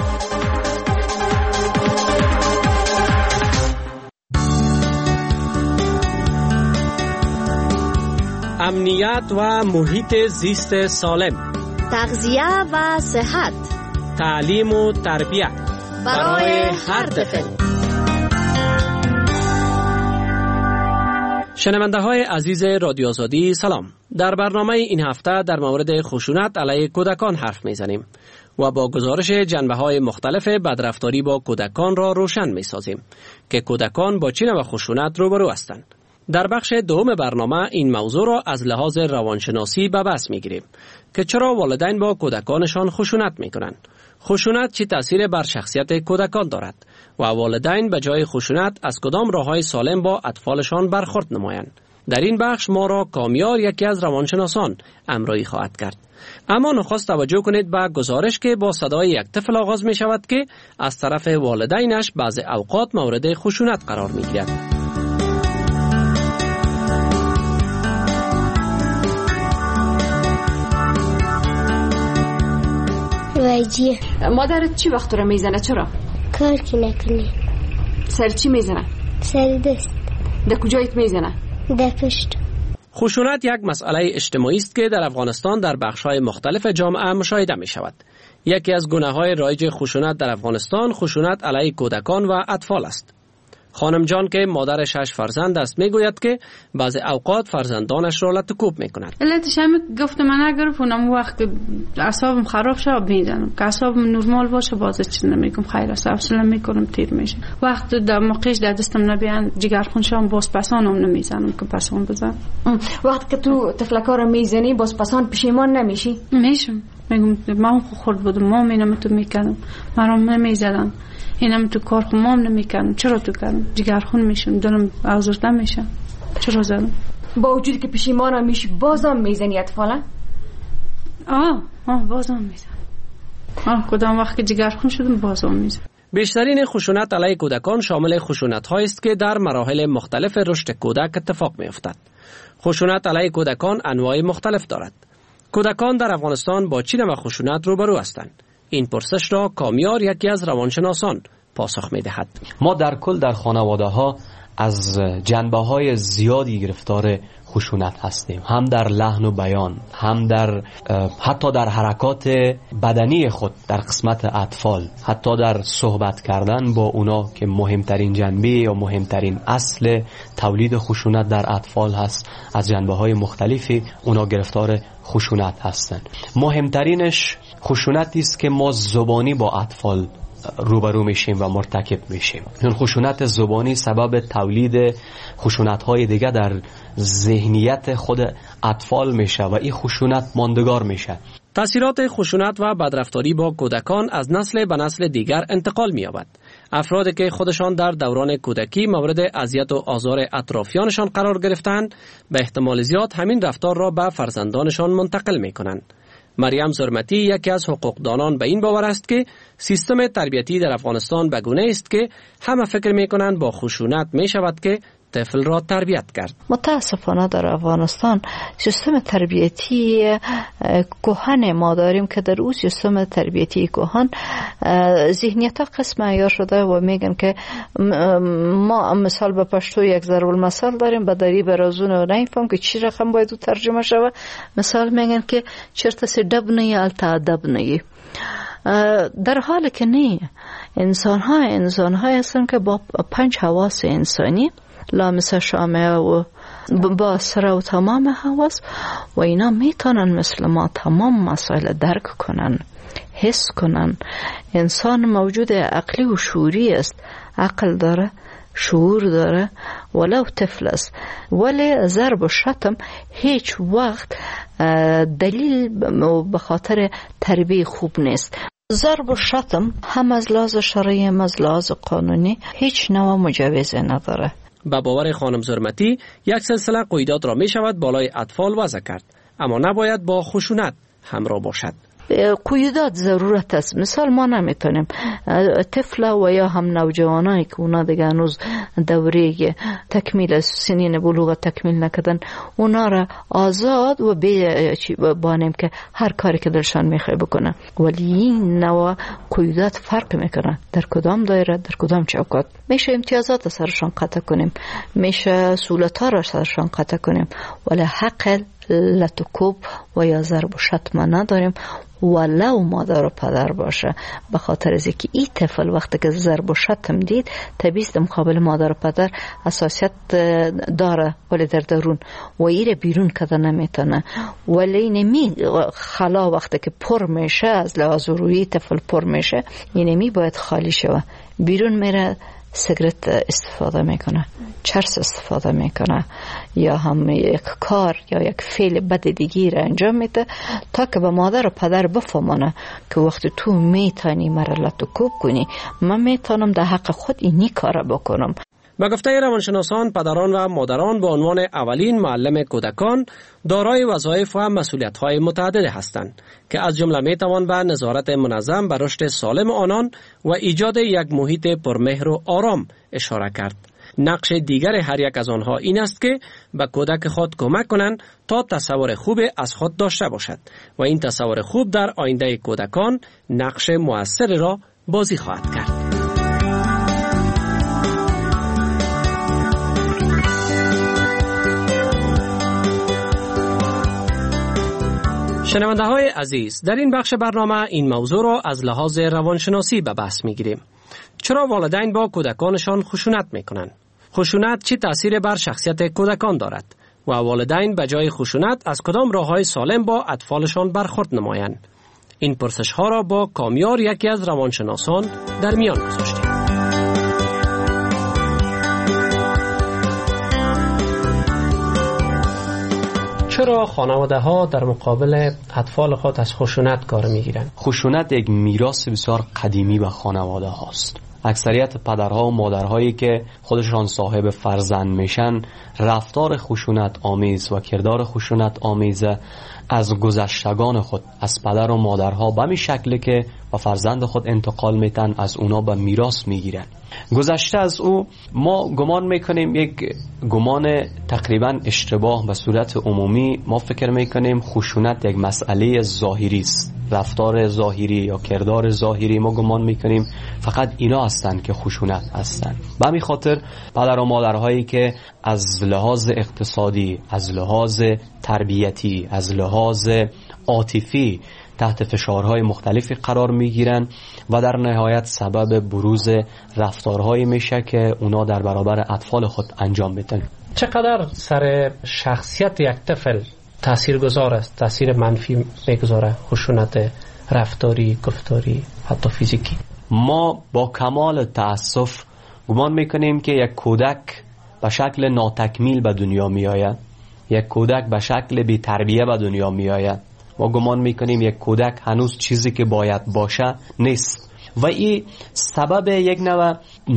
امنیت و محیط زیست سالم، تغذیه و صحت، تعلیم و تربیت برای هر طفل. شنونده های عزیز رادیو آزادی سلام. در برنامه این هفته در مورد خشونت علیه کودکان حرف میزنیم و با گزارش جنبه های مختلف بدرفتاری با کودکان را روشن می سازیم که کودکان با چه نوع خشونت روبرو هستند. در بخش دوم برنامه این موضوع را از لحاظ روانشناسی به بحث می گیریم که چرا والدین با کودکانشان خشونت می کنند. خشونت چه تأثیر بر شخصیت کودکان دارد و والدین به جای خشونت از کدام راه‌های سالم با اطفالشان برخورد نمایند. در این بخش ما را کامیار یکی از روانشناسان همراهی خواهد کرد. اما نخست توجه کنید به گزارش که با صدای یک طفل آغاز می شود که از طرف والدینش بعض اوقات مورد خشونت قرار می گیرد. وایجیه. مادرت چی وقت رو میزنه؟ چرا؟ کار که نکنی. سر چی میزنه؟ سر دست. در کجایت میزنه؟ در پشت. خشونت یک مسئله اجتماعی است که در افغانستان در بخش‌های مختلف جامعه مشاهده می شود. یکی از گونه‌های رایج خشونت در افغانستان خشونت علیه کودکان و اطفال است. خانم جان که مادر شش فرزند است میگوید که بعضی اوقات فرزندانش را لطکوب میکند. علتش هم گفتم من اگر اونم وقت اعصابم خراب شه میزنم، که اعصابم نرمال باشه باز چیز نمیگم، خیر است حوصله میکنم تیر میشه. وقت در موقعش در دستم نبیان جگرخون شام باز پسانم نمیزنم که پسان بزنم. وقت که تو تفلکا رو میزنی باز پسان پشیمان نمیشی؟ میشم، میگم من خود بودم ما اینم تو میکنم مرام نمیزدن، اینم تو کار خمام نمیکنم، چرا تو کردم؟ جگرخون میشم، دلم آزرده میشه، چرا زدم؟ با وجودی که پشیمان میشی بازم میزنی اطفالا؟ آه آه بازم میزنم. آه کدام وقت که جگرخون شدم بازم میزنم. بیشترین خشونت علیه کودکان شامل خشونت هایی است که در مراحل مختلف رشد کودک اتفاق میافتد. خشونت علیه کودکان انواع مختلف دارد. کودکان در افغانستان با چه نوع خشونت روبرو هستند؟ این پرسش را کامیار یکی از روانشناسان پاسخ می‌دهد. ما در کل در خانواده‌ها از جنبه‌های زیادی گرفتار خشونت هستیم، هم در لحن و بیان، هم در حتی در حرکات بدنی خود در قسمت اطفال، حتی در صحبت کردن با اونا که مهمترین جنبه یا مهمترین اصل تولید خشونت در اطفال هست. از جنبه‌های مختلفی اونا گرفتار خشونت هستند. مهمترینش خشونتی است که ما زبانی با اطفال روبرو میشیم و مرتکب میشیم. این خشونت زبانی سبب تولید خشونت‌های دیگه در ذهنیت خود اطفال میشه و این خشونت ماندگار میشه. تأثیرات خشونت و بدرفتاری با کودکان از نسل به نسل دیگر انتقال می‌یابد. افرادی که خودشان در دوران کودکی مورد اذیت و آزار اطرافیانشان قرار گرفتند، به احتمال زیاد همین رفتار را به فرزندانشان منتقل می‌کنند. مریم زرمتی یکی از حقوقدانان به این باور است که سیستم تربیتی در افغانستان به گونه است که همه فکر می‌کنند با خشونت می‌شود که طفل را تربیت کرد. متاسفانه در افغانستان سیستم تربیتی کهن ما داریم که در اون سیستم تربیتی کهن ذهنیت قسم عیار شده و میگن که ما مثال به پشتو یک ضرب المثل داریم، به دری برازون و نمیفهم که چی رقم باید او ترجمه شود. مثال میگن که چرت سی دب نی التا ادب نی، در حالی که نه. انسان ها انسان ها هستن که با پنج حواس انسانی لامس شامه و با سر و تمام حواس و اینا میتونن مثل ما تمام مسائل درک کنن، حس کنن. انسان موجود عقلی و شعوری است، عقل داره، شعور داره، ولو طفل است. ولی ضرب و شتم هیچ وقت دلیل به خاطر تربیه خوب نیست. ضرب و شتم هم از لحاظ شرعی هم از لحاظ قانونی هیچ نوع مجوز نداره. با باور خانم زرمتی یک سلسله قیودات را می شود بالای اطفال وضع کرد، اما نباید با خشونت همراه باشد. قیودات ضرورت است. مثال ما نمیتونیم طفل و یا هم نوجوانایی که اونا دیگه هنوز دوره تکمیل سنین بلوغ تکمیل نکردن اونا را آزاد و بانیم که هر کاری که دلشان میخواه بکنن، ولی این نوع قیودات فرق میکنن در کدام دایره، در کدام چوکات. میشه امتیازات سرشان قطع کنیم، میشه سهولت‌ها را سرشان قطع کنیم، ولی حق لطکوب و یا ضرب و شتم نداریم ولو مادر و پدر باشه. به خاطر از اینکه این طفل وقتی که ضرب و شتم دید طبیعی در مقابل مادر و پدر حساسیت داره، ولی در درون و ایره بیرون کده نمیتونه. ولی نمی خلا وقتی که پر میشه از لحاظ روی طفل پر میشه، نمی باید خالی شوه. بیرون میره سیگرت استفاده میکنه، چرس استفاده میکنه، یا هم یک کار یا یک فعل بد دیگی را انجام میده تا که به مادر و پدر بفهمونه که وقتی تو میتونی مرا لطکوب کنی، من میتونم در حق خود اینی کار بکنم. به گفته روانشناسان، پدران و مادران به عنوان اولین معلم کودکان دارای وظایف و مسئولیت‌های متعدد هستند که از جمله میتوان به نظارت منظم بر رشد سالم آنان و ایجاد یک محیط پرمهر و آرام اشاره کرد. نقش دیگر هر یک از آنها این است که به کودک خود کمک کنند تا تصور خوب از خود داشته باشد و این تصور خوب در آینده کودکان نقش مؤثر را بازی خواهد کرد. شنونده های عزیز، در این بخش برنامه این موضوع را از لحاظ روانشناسی به بحث می گیریم. چرا والدین با کودکانشان خشونت می کنند؟ خشونت چه تأثیر بر شخصیت کودکان دارد؟ و والدین به جای خشونت از کدام راه‌های سالم با اطفالشان برخورد نمایند؟ این پرسش ها را با کامیار، یکی از روانشناسان، در میان گذاشتیم. چرا خانواده ها در مقابل اطفال خود از خشونت کار میگیرند؟ خشونت یک میراث بسیار قدیمی به خانواده هاست. اکثریت پدرها و مادرهایی که خودشان صاحب فرزند میشن رفتار خشونت آمیز و کردار خشونت آمیز از گذشتگان خود، از پدر و مادرها به می شکلی که و فرزند خود انتقال میتن از اونا به میراث میگیرن. گذشته از او ما گمان میکنیم یک گمان تقریبا اشتباه. به صورت عمومی ما فکر میکنیم خشونت یک مسئله ظاهری است، رفتار ظاهری یا کردار ظاهری. ما گمان میکنیم فقط اینا هستند که خشونت هستند. به همین خاطر پدر و مادرهایی که از لحاظ اقتصادی، از لحاظ تربیتی، از لحاظ عاطفی تحت فشارهای مختلفی قرار میگیرن و در نهایت سبب بروز رفتارهایی میشه که اونا در برابر اطفال خود انجام میدن. چقدر سر شخصیت یک طفل تأثیر گذار است، تأثیر منفی میگذاره خشونت رفتاری، گفتاری، حتی فیزیکی؟ ما با کمال تأسف گمان میکنیم که یک کودک به شکل ناتکمیل به دنیا میآید، یک کودک به شکل بی تربیه به دنیا میآید. ما گمان میکنیم یک کودک هنوز چیزی که باید باشه نیست و این سبب یک نوع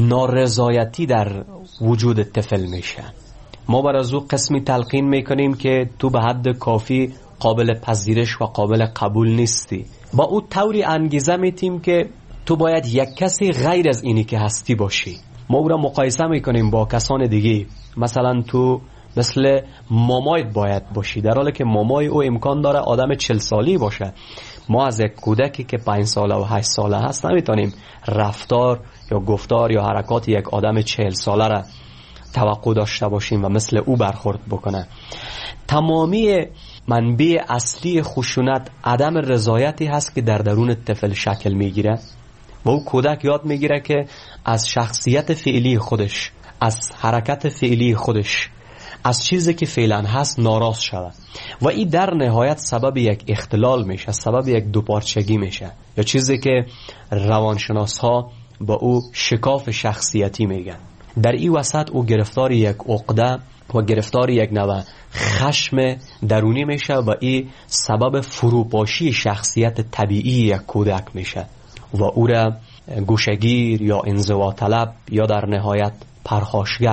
نارضایتی در وجود طفل میشه. ما بر از او قسمی تلقین میکنیم که تو به حد کافی قابل پذیرش و قابل قبول نیستی. با او طوری انگیزه میتیم که تو باید یک کسی غیر از اینی که هستی باشی. ما او را مقایسه میکنیم با کسان دیگه. مثلا تو مثل مامایت باید باشی، در حالی که مامای او امکان داره آدم چل سالی باشه. ما از یک کودکی که پنج ساله و هشت ساله هست نمیتونیم رفتار یا گفتار یا حرکات یک آدم چهل ساله را توقع داشته باشیم و مثل او برخورد بکنه. تمامی منبع اصلی خشونت عدم رضایتی هست که در درون طفل شکل میگیره و او کودک یاد میگیره که از شخصیت فعلی خودش، از حرکت فعلی خودش، از چیزی که فعلا هست ناراض شود و این در نهایت سبب یک اختلال میشه، سبب یک دوپارچگی میشه، یا چیزی که روانشناس ها با او شکاف شخصیتی میگن. در این وسط او گرفتار یک عقده و گرفتار یک نوع خشم درونی میشه و این سبب فروپاشی شخصیت طبیعی یک کودک میشه و او را گوشگیر یا انزوا طلب یا در نهایت پرخاشگر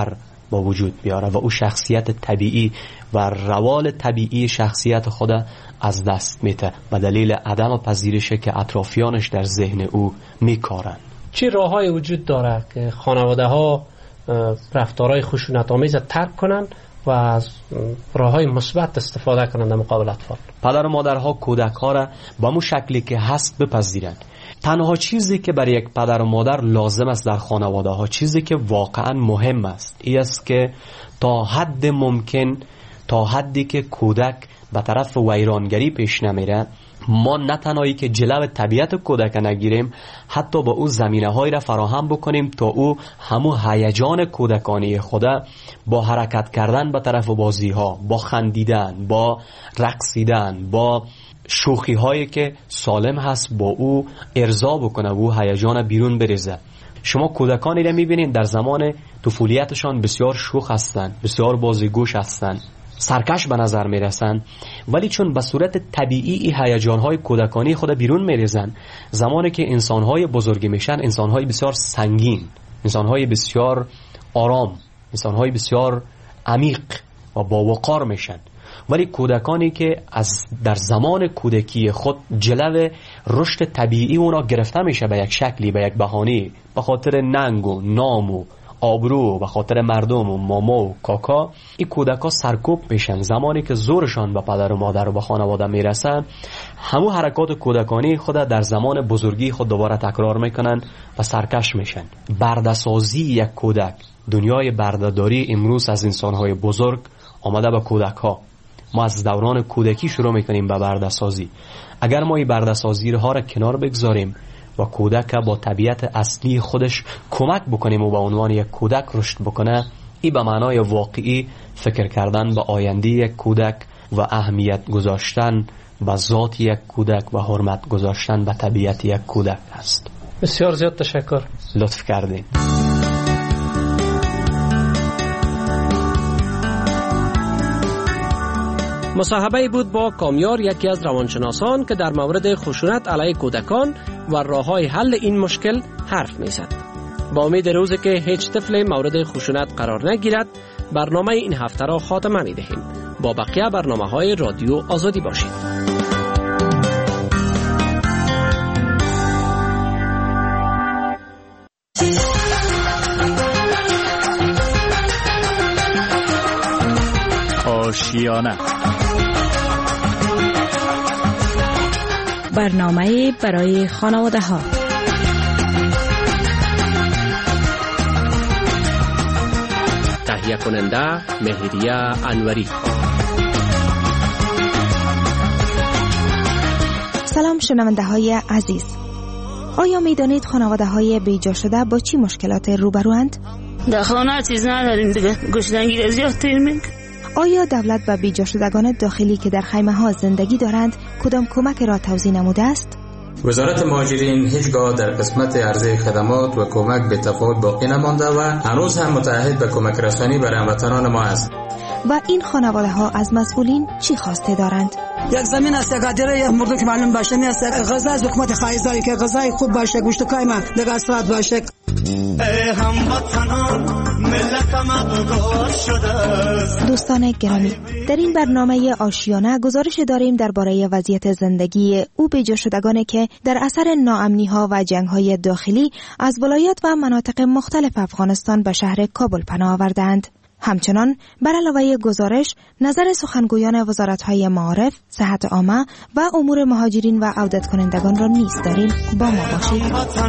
با وجود بیاره و او شخصیت طبیعی و روال طبیعی شخصیت خود از دست میده به دلیل عدم پذیرشی که اطرافیانش در ذهن او میکارن. چه راههای وجود داره که خانواده ها رفتارهای خشونت آمیز ترک کنن و از راههای مثبت استفاده کنند در مقابل اطفال؟ پدر و مادرها کودک ها را با مو شکلی که هست بپذیرند. تنها چیزی که برای یک پدر و مادر لازم است در خانواده ها، چیزی که واقعا مهم است، این است که تا حد ممکن، تا حدی که کودک به طرف ویرانگری پیش نمیره، ما نه تنهایی که جلو طبیعت کودک نگیریم، حتی با او زمینه هایی را فراهم بکنیم تا او همو هیجان کودکانی خدا با حرکت کردن به طرف بازی ها، با خندیدن، با رقصیدن، با شوخی هایی که سالم هست با او ارضا بکنه و او هیجان بیرون بریزه. شما کودکانی را میبینید در زمان طفولیتشان بسیار شوخ هستند، بسیار بازیگوش هستند، سرکش به نظر میرسن، ولی چون به صورت طبیعی این هیجان‌های کودکانی خود بیرون میریزن، زمانی که انسان‌های بزرگی میشن، انسان‌های بسیار سنگین، انسان‌های بسیار آرام، انسان‌های بسیار عمیق و با وقار میشن. ولی کودکانی که از در زمان کودکی خود جلو رشد طبیعی اونا گرفته میشه به یک شکلی، به یک بهانه، به خاطر ننگ و نام و آبرو، به خاطر مردم و ماما و کاکا، این کودکا سرکوب میشن. زمانی که زورشان به پدر و مادر و به خانواده میرسن، همو حرکات کودکانی خود در زمان بزرگی خود دوباره تکرار میکنن و سرکش میشن. برده‌سازی یک کودک، دنیای برده‌داری امروز از انسانهای بزرگ آمده به کودک ها. ما از دوران کودکی شروع میکنیم به برده‌سازی. اگر ما این برده‌سازی ها را کنار بگذاریم و کودک با طبیعت اصلی خودش کمک بکنیم و به عنوان یک کودک رشد بکنه، این به معنای واقعی فکر کردن به آینده یک کودک و اهمیت گذاشتن به ذات یک کودک و حرمت گذاشتن به طبیعت یک کودک است. بسیار زیاد تشکر، لطف کردین. مصاحبه بود با کامیار، یکی از روانشناسان که در مورد خشونت علیه کودکان و راه‌های حل این مشکل حرف می‌زد. با امید روزی که هیچ طفل مورد خشونت قرار نگیرد، برنامه این هفته را خاتمه می‌دهیم. با بقیه برنامه‌های رادیو آزادی باشید. آشیانه، برنامه برای خانواده ها. تهیه کننده مهریه انوری. سلام شنونده های عزیز، آیا می دانید خانواده های بیجا شده با چی مشکلات روبروند؟ در خانه چیز نداریم دیگه، گشنگی زیاد تیر میکنه. آیا دولت به بیجا شدگان داخلی که در خیمه ها زندگی دارند کدام کمک را توزیع نموده است؟ وزارت مهاجرین هیچگاه در قسمت عرضه خدمات و کمک به تفاوت باقی نمانده و هنوز هم متعهد به کمک رسانی برای هموطنان ما است. و این خانواده ها از مسئولین چی خواسته دارند؟ یک زمین است، قادره یک مردم که معلوم باشه نیست، غذا از حکومت خایزایی که غذای خوب باشه، گوشت و کایما دیگه اصلاحات باشه. دوستان گرامی، در این برنامه آشیانه گزارش داریم درباره وضعیت زندگی او بیجا شدگانی که در اثر ناامنی ها و جنگ های داخلی از ولایات و مناطق مختلف افغانستان به شهر کابل پناه آوردند. همچنان بر علاوه گزارش نظر سخنگویان وزارت‌های معارف، صحت عامه و امور مهاجرین و عودت کنندگان را نیز داریم. با ما باشید.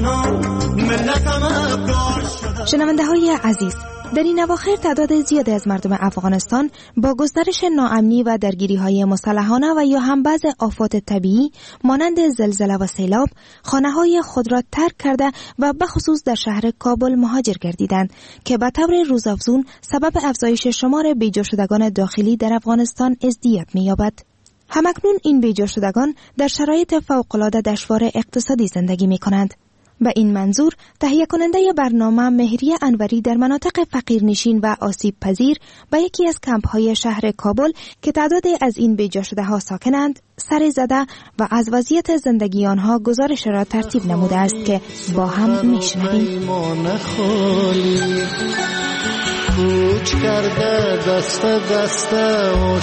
شنونده های عزیز، در این اواخر تعداد زیادی از مردم افغانستان با گسترش ناامنی و درگیری‌های مسلحانه و یا هم بعض آفات طبیعی مانند زلزله و سیلاب خانه‌های خود را ترک کرده و به خصوص در شهر کابل مهاجر گردیدند که به طور روزافزون سبب افزایش شمار بیجا شدگان داخلی در افغانستان ازدیاد می‌یابد. همکنون این بیجا شدگان در شرایط فوق‌العاده دشوار اقتصادی زندگی می‌کنند. به این منظور تهیه کننده برنامه مهریه انوری در مناطق فقیرنشین و آسیب پذیر به یکی از کمپ های شهر کابل که تعدادی از این بیجا شده ها ساکنند سر زده و از وضعیت زندگی آنها گزارش را ترتیب نموده است که با هم میشنویم. کوچ کرده دست دست و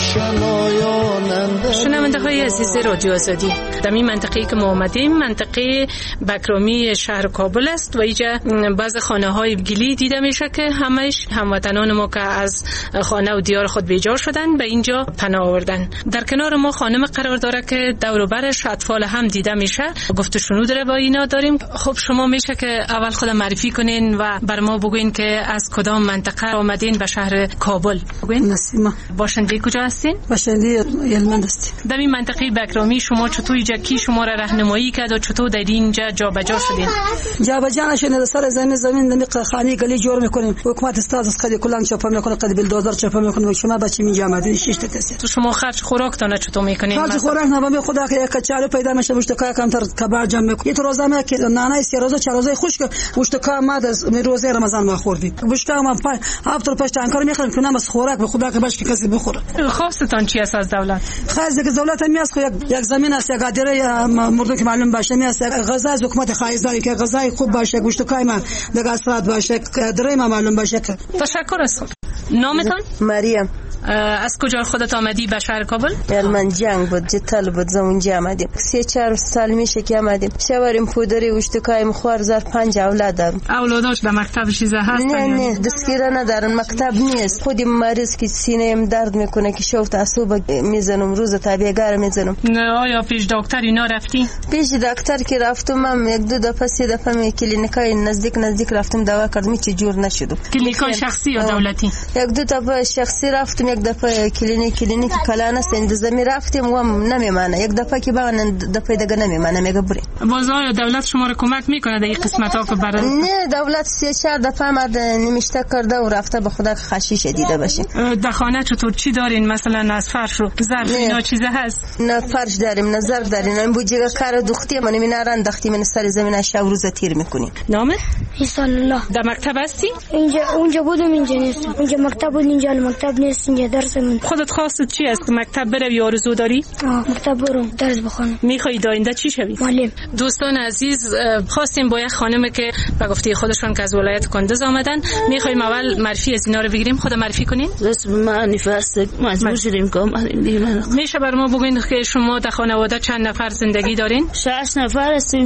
شنایاننده. شنونده های عزیز رادیو آزادی، در این منطقه که ما آمدیم منطقه بکرامی شهر کابل است و اینجا بعض خانه های گلی دیده میشه که همش هموطنان ما که از خانه و دیار خود بیجار شدن به اینجا پناه آوردن. در کنار ما خانم قرار داره که دور و برش اطفال هم دیده میشه، گفت و شنود داره با اینا داریم. خب شما میشه که اول خود معرفی کنین و بر ما بگوین که از کدام منطقه آمدین به شهر کابل. بگوین. نسیمه. باشنده کجا هستین؟ باشنده هلمند هستیم. در این منطقه بکرامی شما چطور اینجا کی شما را راهنمایی کرد و چطور در اینجا جابجا شدین؟ جابجا نشدیم، سر زمین زمین نمیق خانه گلی جور میکنیم. حکومت استاد از قضیه کلان چاپ میکنه، قضیه بلدوزر چاپ میکنه. شما بچه می جامعه شش تا کسی. تو شما خرج خوراک تا چطور میکنین؟ خرج خوراک نه، خدا که یک چاله پیدا میشه مشتکا کمتر کبار جمع میکنه. یه روزا ما که نانای سی روزا چهار روزای خشک مشتکا ما از روزه رمضان ما خوردیم. مشتکا ما هفت پشت انکار میخوریم که نماز خوراک به خدا که باش که کسی بخوره. خواستتان چی است از دولت؟ خواست که دولت میاد یک یک زمین است، یک قادره مردم که معلوم باشه میاد غذا از حکومت خایزداری که غذای خوب باشه، مشتکای ما دیگه اثرات باشه، قادره ما معلوم باشه. تشکر است. نامتان؟ مریم. از کجا خودت آمدی به شهر کابل؟ من جنگ بود، جتل بود، زمونجا آمدیم. سه چهار سال میشه که آمدیم. شواریم پودری وشتکایم خوار زار پنج اولاد دارم. اولاداش در مکتب چیزا هست؟ نه نه دستگیره ندارن، مکتب نیست. خودم مریض که سینه‌ام درد میکنه که شوف تعصب میزنم، روز تابعگار میزنم. نه آیا پیش دکتر اینا رفتی؟ پیش دکتر که رفتم هم یک دو دفعه سه دفعه می کلینیکای نزدیک نزدیک رفتم دوا کردم چه جور نشد. کلینیکای شخصی یا دولتی؟ یک دو دفعه شخصی رفتم، یک دفعه کلینیک کلینیک کلان است انتظامی رفتیم و نمیمانه، یک دفعه که بعد دفعه دیگه نمیمانه میگه بری. باز آیا دولت شما رو کمک میکنه در این قسمت ها که برای؟ نه دولت سه چهار دفعه مرد نمیشته کرده و رفته به خدا خشیش دیده باشه. در خانه چطور چی دارین؟ مثلا از فرش و ظرف اینا چیزا هست؟ نه فرش داریم، نه ظرف داریم، این بوجیگه کار دختی من مینارن دختی من سر زمین شب روز تیر میکنیم. نامه؟ ایسان الله. در مکتب هستی؟ اینجا اونجا بودم اینجا نیستم. اینجا مکتب بود، اینجا مکتب نیست، اینجا درس من. خودت خواستت چی است؟ مکتب بروی آرزو داری؟ آه مکتب برم درس بخونم. میخوای داینده چی شوی؟ معلم. دوستان عزیز، خواستیم با یک خانم که به گفته خودشون که از ولایت کندز آمدن، میخوایم اول معرفی از اینا رو بگیریم. خود معرفی کنین. اسم من فاست مجبور شدیم که اومدیم. میشه بر ما بگین که شما در خانواده چند نفر زندگی دارین؟ شش نفر هستیم.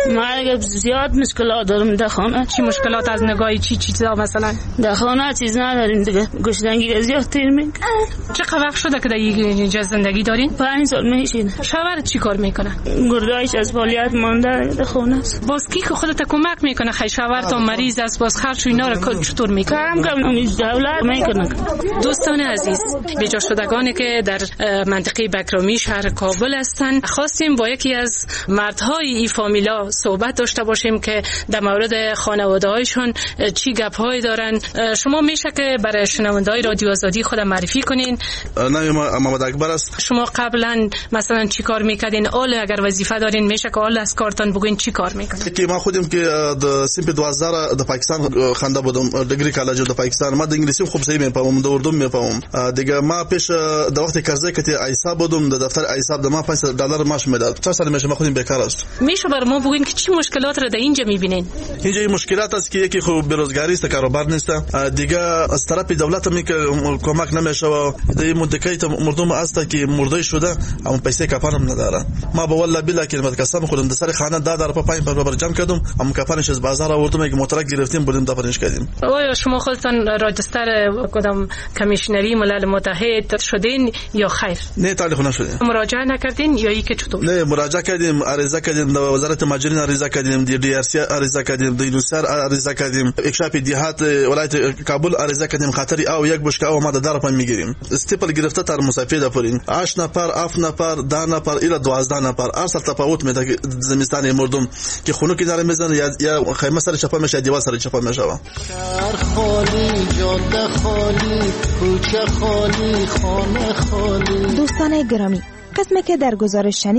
ما زیاد مشکلات داریم در خانه. چی مشکلات از نگاه چی چیزا مثلا؟ در خانه چیز نداریم دیگه. گشنگی زیاد تیر میکنه. چقدر وقت شده که در اینجا زندگی دارین؟ پنج سال میشه. شوهرت چی کار میکنه؟ گردایش از فعالیت مانده در خونه است. باز کی که خودت کمک میکنه؟ خیلی شوهرت مریض است، باز خرج و اینا رو چطور میکنه؟ کم کم دولت میکنه. دوستان عزیز، بیجا شدگانی که در منطقه بکرامی شهر کابل هستند، خواستیم با یکی از مردهای این فامیلا صحبت داشته باشیم که در مورد خانواده‌هایشون چی گپ‌هایی دارن. شما میشه که برای شنونده‌های رادیو آزادی خود معرفی کنین؟ نام محمد اکبر است. شما قبلا مثلا چی کار میکردین؟ اول اگر وظیفه دارین میشه که اول از کارتون بگین چی کار میکنین؟ که ما خودم که د سیمپ دوازده د پاکستان خنده بودم، دیگری کالج د پاکستان، ما د انګلیسي خوب صحیح میفهمم، د اردو میفهمم دیگه. ما پیش د وخت قرضه کتی ایسا بودم، د دفتر ایسا د ما پنج دلار معاش میداد. چهار سال میشه ما خودم بیکار است. میشه بر ما بگین که چی مشکلات رو در اینجا میبینین؟ اینجا مشکلات است که یکی خوب بیروزگاری است، کاروبار نیست دیگه. از طرف دولت می که کمک نمیشه و د منطقه مردم است که مرده شده اما پیسه کفانم نداره. ما به والله بلا که قسم خودم د سر خانه دادر په پنج پر جمع کردم، اما کفانش از بازار آوردم که مترک گرفتیم بودیم دفنش کردیم. آیا شما خودتان راجستر کدام کمیشنری ملل متحد شدین یا خیر؟ نه تعلیق نشدیم. مراجعه نکردین یا ای که چطور؟ نه مراجعه کردیم، عریضه کردیم، در وزارت ماجرین عریضه کردیم، دی دی ار سی عریضه کردیم، دی نوسر عریضه کردیم، اکشاف دیهات ولایت کابل عریضه کردیم. خاطری او یک بشکه او ما دار پای میگیریم. استیپل گرفته تر مسافر دفرین هشت نفر، هفت نفر، ده نفر الی دوازده نفر. اصل تفاوت میده زمستان مردم که خونو که داره میزنه یا یا خیمه سر چپا میشه، دیوار سر چپا میشه. شهر خالی، جاده خالی، کوچه خالی، خانه خالی. دوستان گرامی، قسمی که در گزارش شنیدید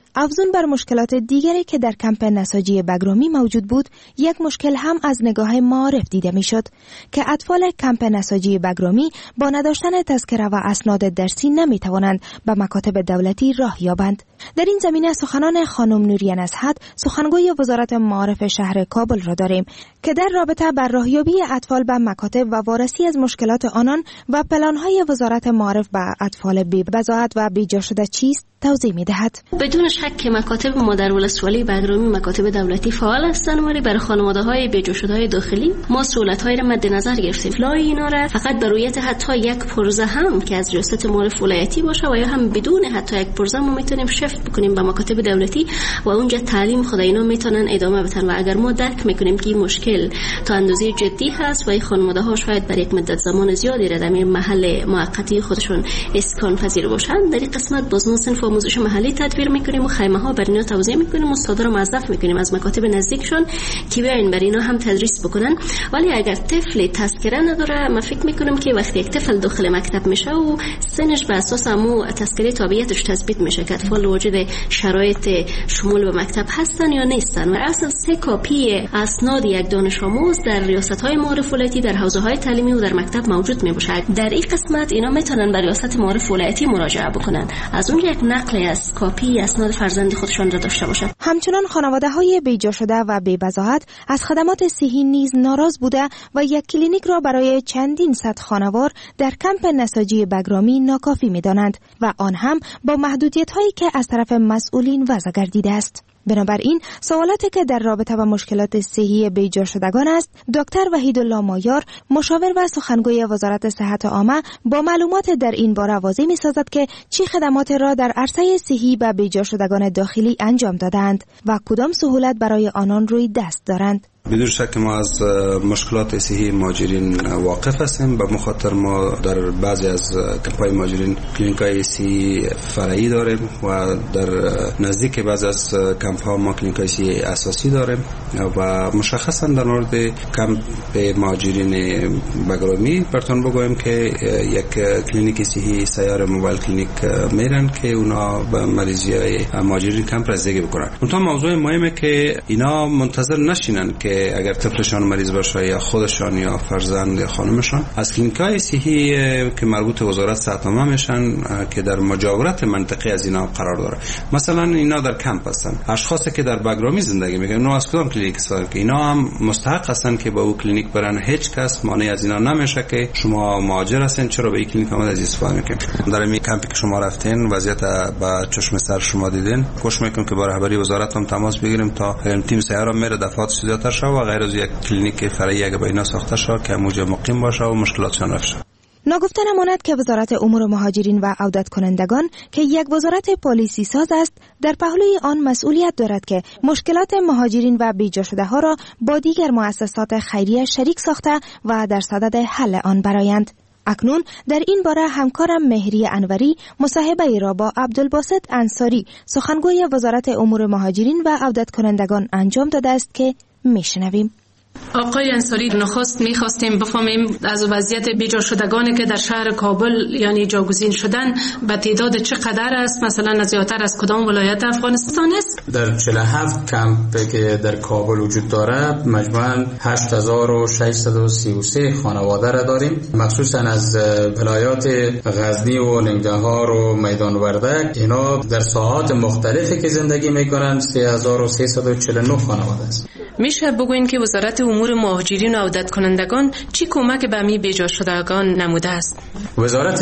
افزون بر مشکلات دیگری که در کمپ نساجی بگرامی موجود بود، یک مشکل هم از نگاه معارف دیده میشد که اطفال کمپ نساجی بگرامی با نداشتن تذکره و اسناد درسی نمی توانند به مکاتب دولتی راه یابند. در این زمینه سخنان خانم نوریه نصحت، سخنگوی وزارت معارف شهر کابل را داریم که در رابطه با راهیابی اطفال به مکاتب و وارسی از مشکلات آنان و پلان‌های وزارت معارف به اطفال بی بضاعت و بیجا شده چیست توضیح می‌دهد. بدون شک که مکاتب ما در ولسوالی بگرامی مکاتب دولتی فعال هستند، ولی برای خانواده‌های بیجا شده‌های داخلی ما سهولت‌های را مد نظر گرفتیم. لای اینا را فقط به رویت حتی یک پرزه هم که از ریاست معارف ولایتی باشه و یا هم بدون حتی یک پرزه ما میتونیم شفت بکنیم به مکاتب دولتی و اونجا تعلیم خود اینا میتونن ادامه بدن. و اگر ما درک میکنیم که این مشکل تا اندازه جدی هست و این خانواده‌ها شاید برای یک مدت زمان زیادی را در محل موقتی خودشون اسکان پذیر باشن، در این قسمت باز ما صنف آموزش محلی تدبیر میکنیم و خیمه ها بر اینا توزیع میکنیم، استادا رو موظف میکنیم از مکاتب نزدیکشون که بیاین بر اینا هم تدریس بکنن. ولی اگر طفل تذکره نداره، ما فکر میکنیم که وقتی یک طفل داخل مکتب میشه و سنش به اساس همو تذکره تابعیتش تثبیت میشه که اطفال واجد شرایط شمول به مکتب هستن یا نیستن، و اصلا سه کاپی اسناد یک دانش آموز در ریاست‌های معارف ولایتی در حوزه‌های تعلیمی و در مکتب موجود میباشه. در این قسمت اینا میتونن به ریاست معارف ولایتی مراجعه بکنن، از اون یک نقل از کاپی اسناد فرزند خودشان را داشته باشند. همچنان خانواده‌های بیجا شده و بی‌بضاعت از خدمات صحی نیز ناراض بوده و یک کلینیک را برای چندین صد خانوار در کمپ نساجی بگرامی ناکافی می‌دانند و آن هم با محدودیت‌هایی که از طرف مسئولین وضع گردیده است. بنابراین سوالاتی که در رابطه با مشکلات صحی بیجا شدگان است، دکتر وحیدالله مایار، مشاور و سخنگوی وزارت صحت عامه، با معلومات در این باره واضح می‌سازد که چه خدمات را در عرصه صحی به بیجا شدگان داخلی انجام دادند و کدام سهولت برای آنان روی دست دارند. بدون شک ما از مشکلات صحی مهاجرین واقف هستیم. به مخاطر ما در بعضی از کمپ‌های مهاجرین کلینیک‌های صحی فرعی داریم و در نزدیک بعضی از کمپ‌ها ما کلینیک‌های صحی اساسی داریم و مشخصا در مورد کمپ مهاجرین بگرامی براتون بگویم که یک کلینیک صحی سیار موبایل کلینیک میرن که اونا به مریضی‌های مهاجرین کمپ رسیدگی بکنن. اون موضوع مهمه که اینا منتظر نشینن که اگر طفلشان مریض باشه یا خودشان یا فرزند یا خانمشان از کلینیک‌های صحی که مربوط به وزارت صحت عامه میشن که در مجاورت منطقه از اینا قرار داره. مثلا اینا در کمپ هستن، اشخاصی که در بگرامی زندگی میکنن، اونا از کدام کلینیک استفاده که اینا هم مستحق هستن که به اون کلینیک برن. هیچ کس مانع از اینا نمیشه که شما مهاجر هستین چرا به این کلینیک آمد از استفاده میکنین. در این کمپی که شما رفتین وضعیت با چشم سر شما دیدین، خوش میکنم که با رهبری وزارت هم تماس بگیریم تا تیم سیاره میره دفعات زیادتر شه و غیر از یک کلینیک فرعی اگه با اینا ساخته شه که موجه مقیم باشه و مشکلاتشان رفت شه. ناگفته نماند که وزارت امور مهاجرین و عودت کنندگان که یک وزارت پالیسی ساز است، در پهلوی آن مسئولیت دارد که مشکلات مهاجرین و بیجا شده ها را با دیگر مؤسسات خیریه شریک ساخته و در صدد حل آن برآیند. اکنون در این باره همکارم مهری انوری مصاحبه ای را با عبدالباسط انصاری، سخنگوی وزارت امور مهاجرین و عودت کنندگان انجام داده است که میشنویم. آقای انصاری، نخست میخواستیم بفهمیم از وضعیت بیجا شدگانی که در شهر کابل یعنی جاگزین شدن به تعداد چقدر است، مثلا زیادتر از کدام ولایت افغانستان است؟ در چهل و هفت کمپ که در کابل وجود داره مجموعاً هشت هزار و ششصد و سی و سه خانواده را داریم، مخصوصا از ولایات غزنی و ننگرهار و میدان وردک. اینا در ساحات مختلفی که زندگی میکنن سه هزار و سیصد و چهل و نه خانواده است. میشه بگوین که وزارت امور مهاجرین و عودت کنندگان چی کمک به می بیجا شدگان نموده است؟ وزارت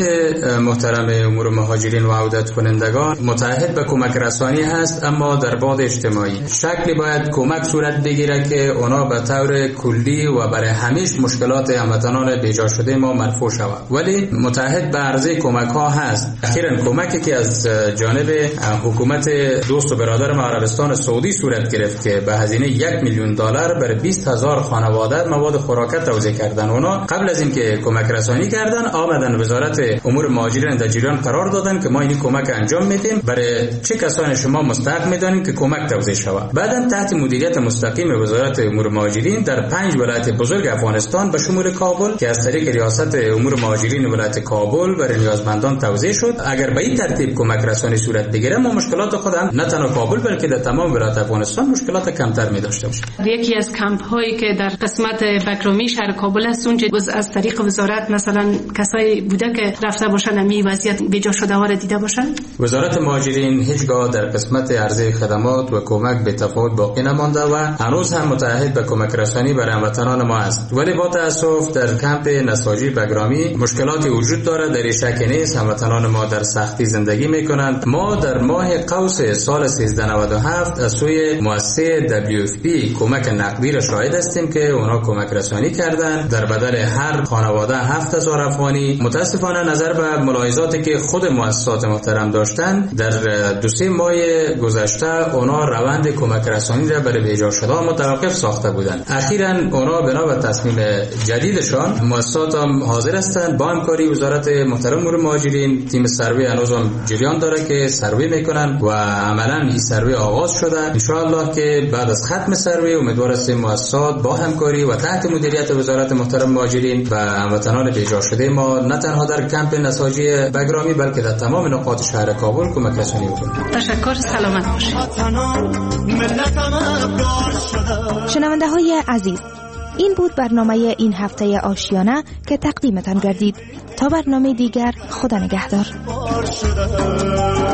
محترم امور مهاجرین و عودت کنندگان متعهد به کمک رسانی هست، اما در بعد اجتماعی شکلی باید کمک صورت بگیره که اونا به طور کلی و برای همیشه مشکلات هموطنان بیجا شده ما مرفوع شود. ولی متعهد به عرضه کمک ها هست. اخیراً کمکی که از جانب حکومت دوست و برادر عربستان سعودی صورت گرفت که به هزینه یک میلیون میلیون دلار برای بیست هزار خانواده مواد خوراکی توزیع کردن. اونا قبل از اینکه کمک رسانی کردن آمدن وزارت امور مهاجرین در جریان قرار دادن که ما این کمک انجام میدیم، برای چه کسانی شما مستحق میدانیم که کمک توزیع شود. بعدم تحت مدیریت مستقیم وزارت امور مهاجرین در پنج ولایت بزرگ افغانستان به شمول کابل که از طریق ریاست امور مهاجرین ولایت کابل برای نیازمندان توزیع شد. اگر به این ترتیب کمک رسانی صورت بگیره ما مشکلات خودم نه تنها کابل بلکه در تمام ولایت افغانستان مشکلات کمتر می داشته باشیم. یکی از کمپ هایی که در قسمت بکرامی شهر کابل است اونجا از طریق وزارت مثلا کسایی بوده که رفته باشن امی وضعیت بیجا شده ها را دیده باشن. وزارت مهاجرین هیچگاه در قسمت عرضه خدمات و کمک به تفاوت باقی نمانده و هنوز هم متعهد به کمک رسانی برای هموطنان ما است. ولی با تاسف در کمپ نساجی بگرامی مشکلاتی وجود دارد، در شک نیست هموطنان ما در سختی زندگی میکنند. ما در ماه قوس سال سیزده نود و هفت از سوی مؤسسه دبلیو اف پی کمک نقدی را شاهد هستیم که اونا کمک رسانی کردند در بدل هر خانواده هفت هزار افغانی. متاسفانه نظر به ملاحظاتی که خود مؤسسات محترم داشتند در دو سه ماه گذشته اونا روند کمک رسانی را برای بیجا شده متوقف ساخته بودند. اخیراً اونا بنا به تصمیم جدیدشان مؤسسات هم حاضر هستند با همکاری وزارت محترم امور مهاجرین تیم سروی هنوز هم جریان داره که سروی میکنن و عملاً این سروی آغاز شده. ان شاء الله که بعد از ختم سروی امیدوار هستیم مؤسسات با همکاری و تحت مدیریت وزارت محترم مهاجرین و هموطنان بیجا شده ما نه تنها در کمپ نساجی بگرامی بلکه در تمام نقاط شهر کابل کمک رسانی بکنند. تشکر، سلامت باشید. شنونده های عزیز، این بود برنامه این هفته آشیانه که تقدیمتان گردید. تا برنامه دیگر خدا نگهدار.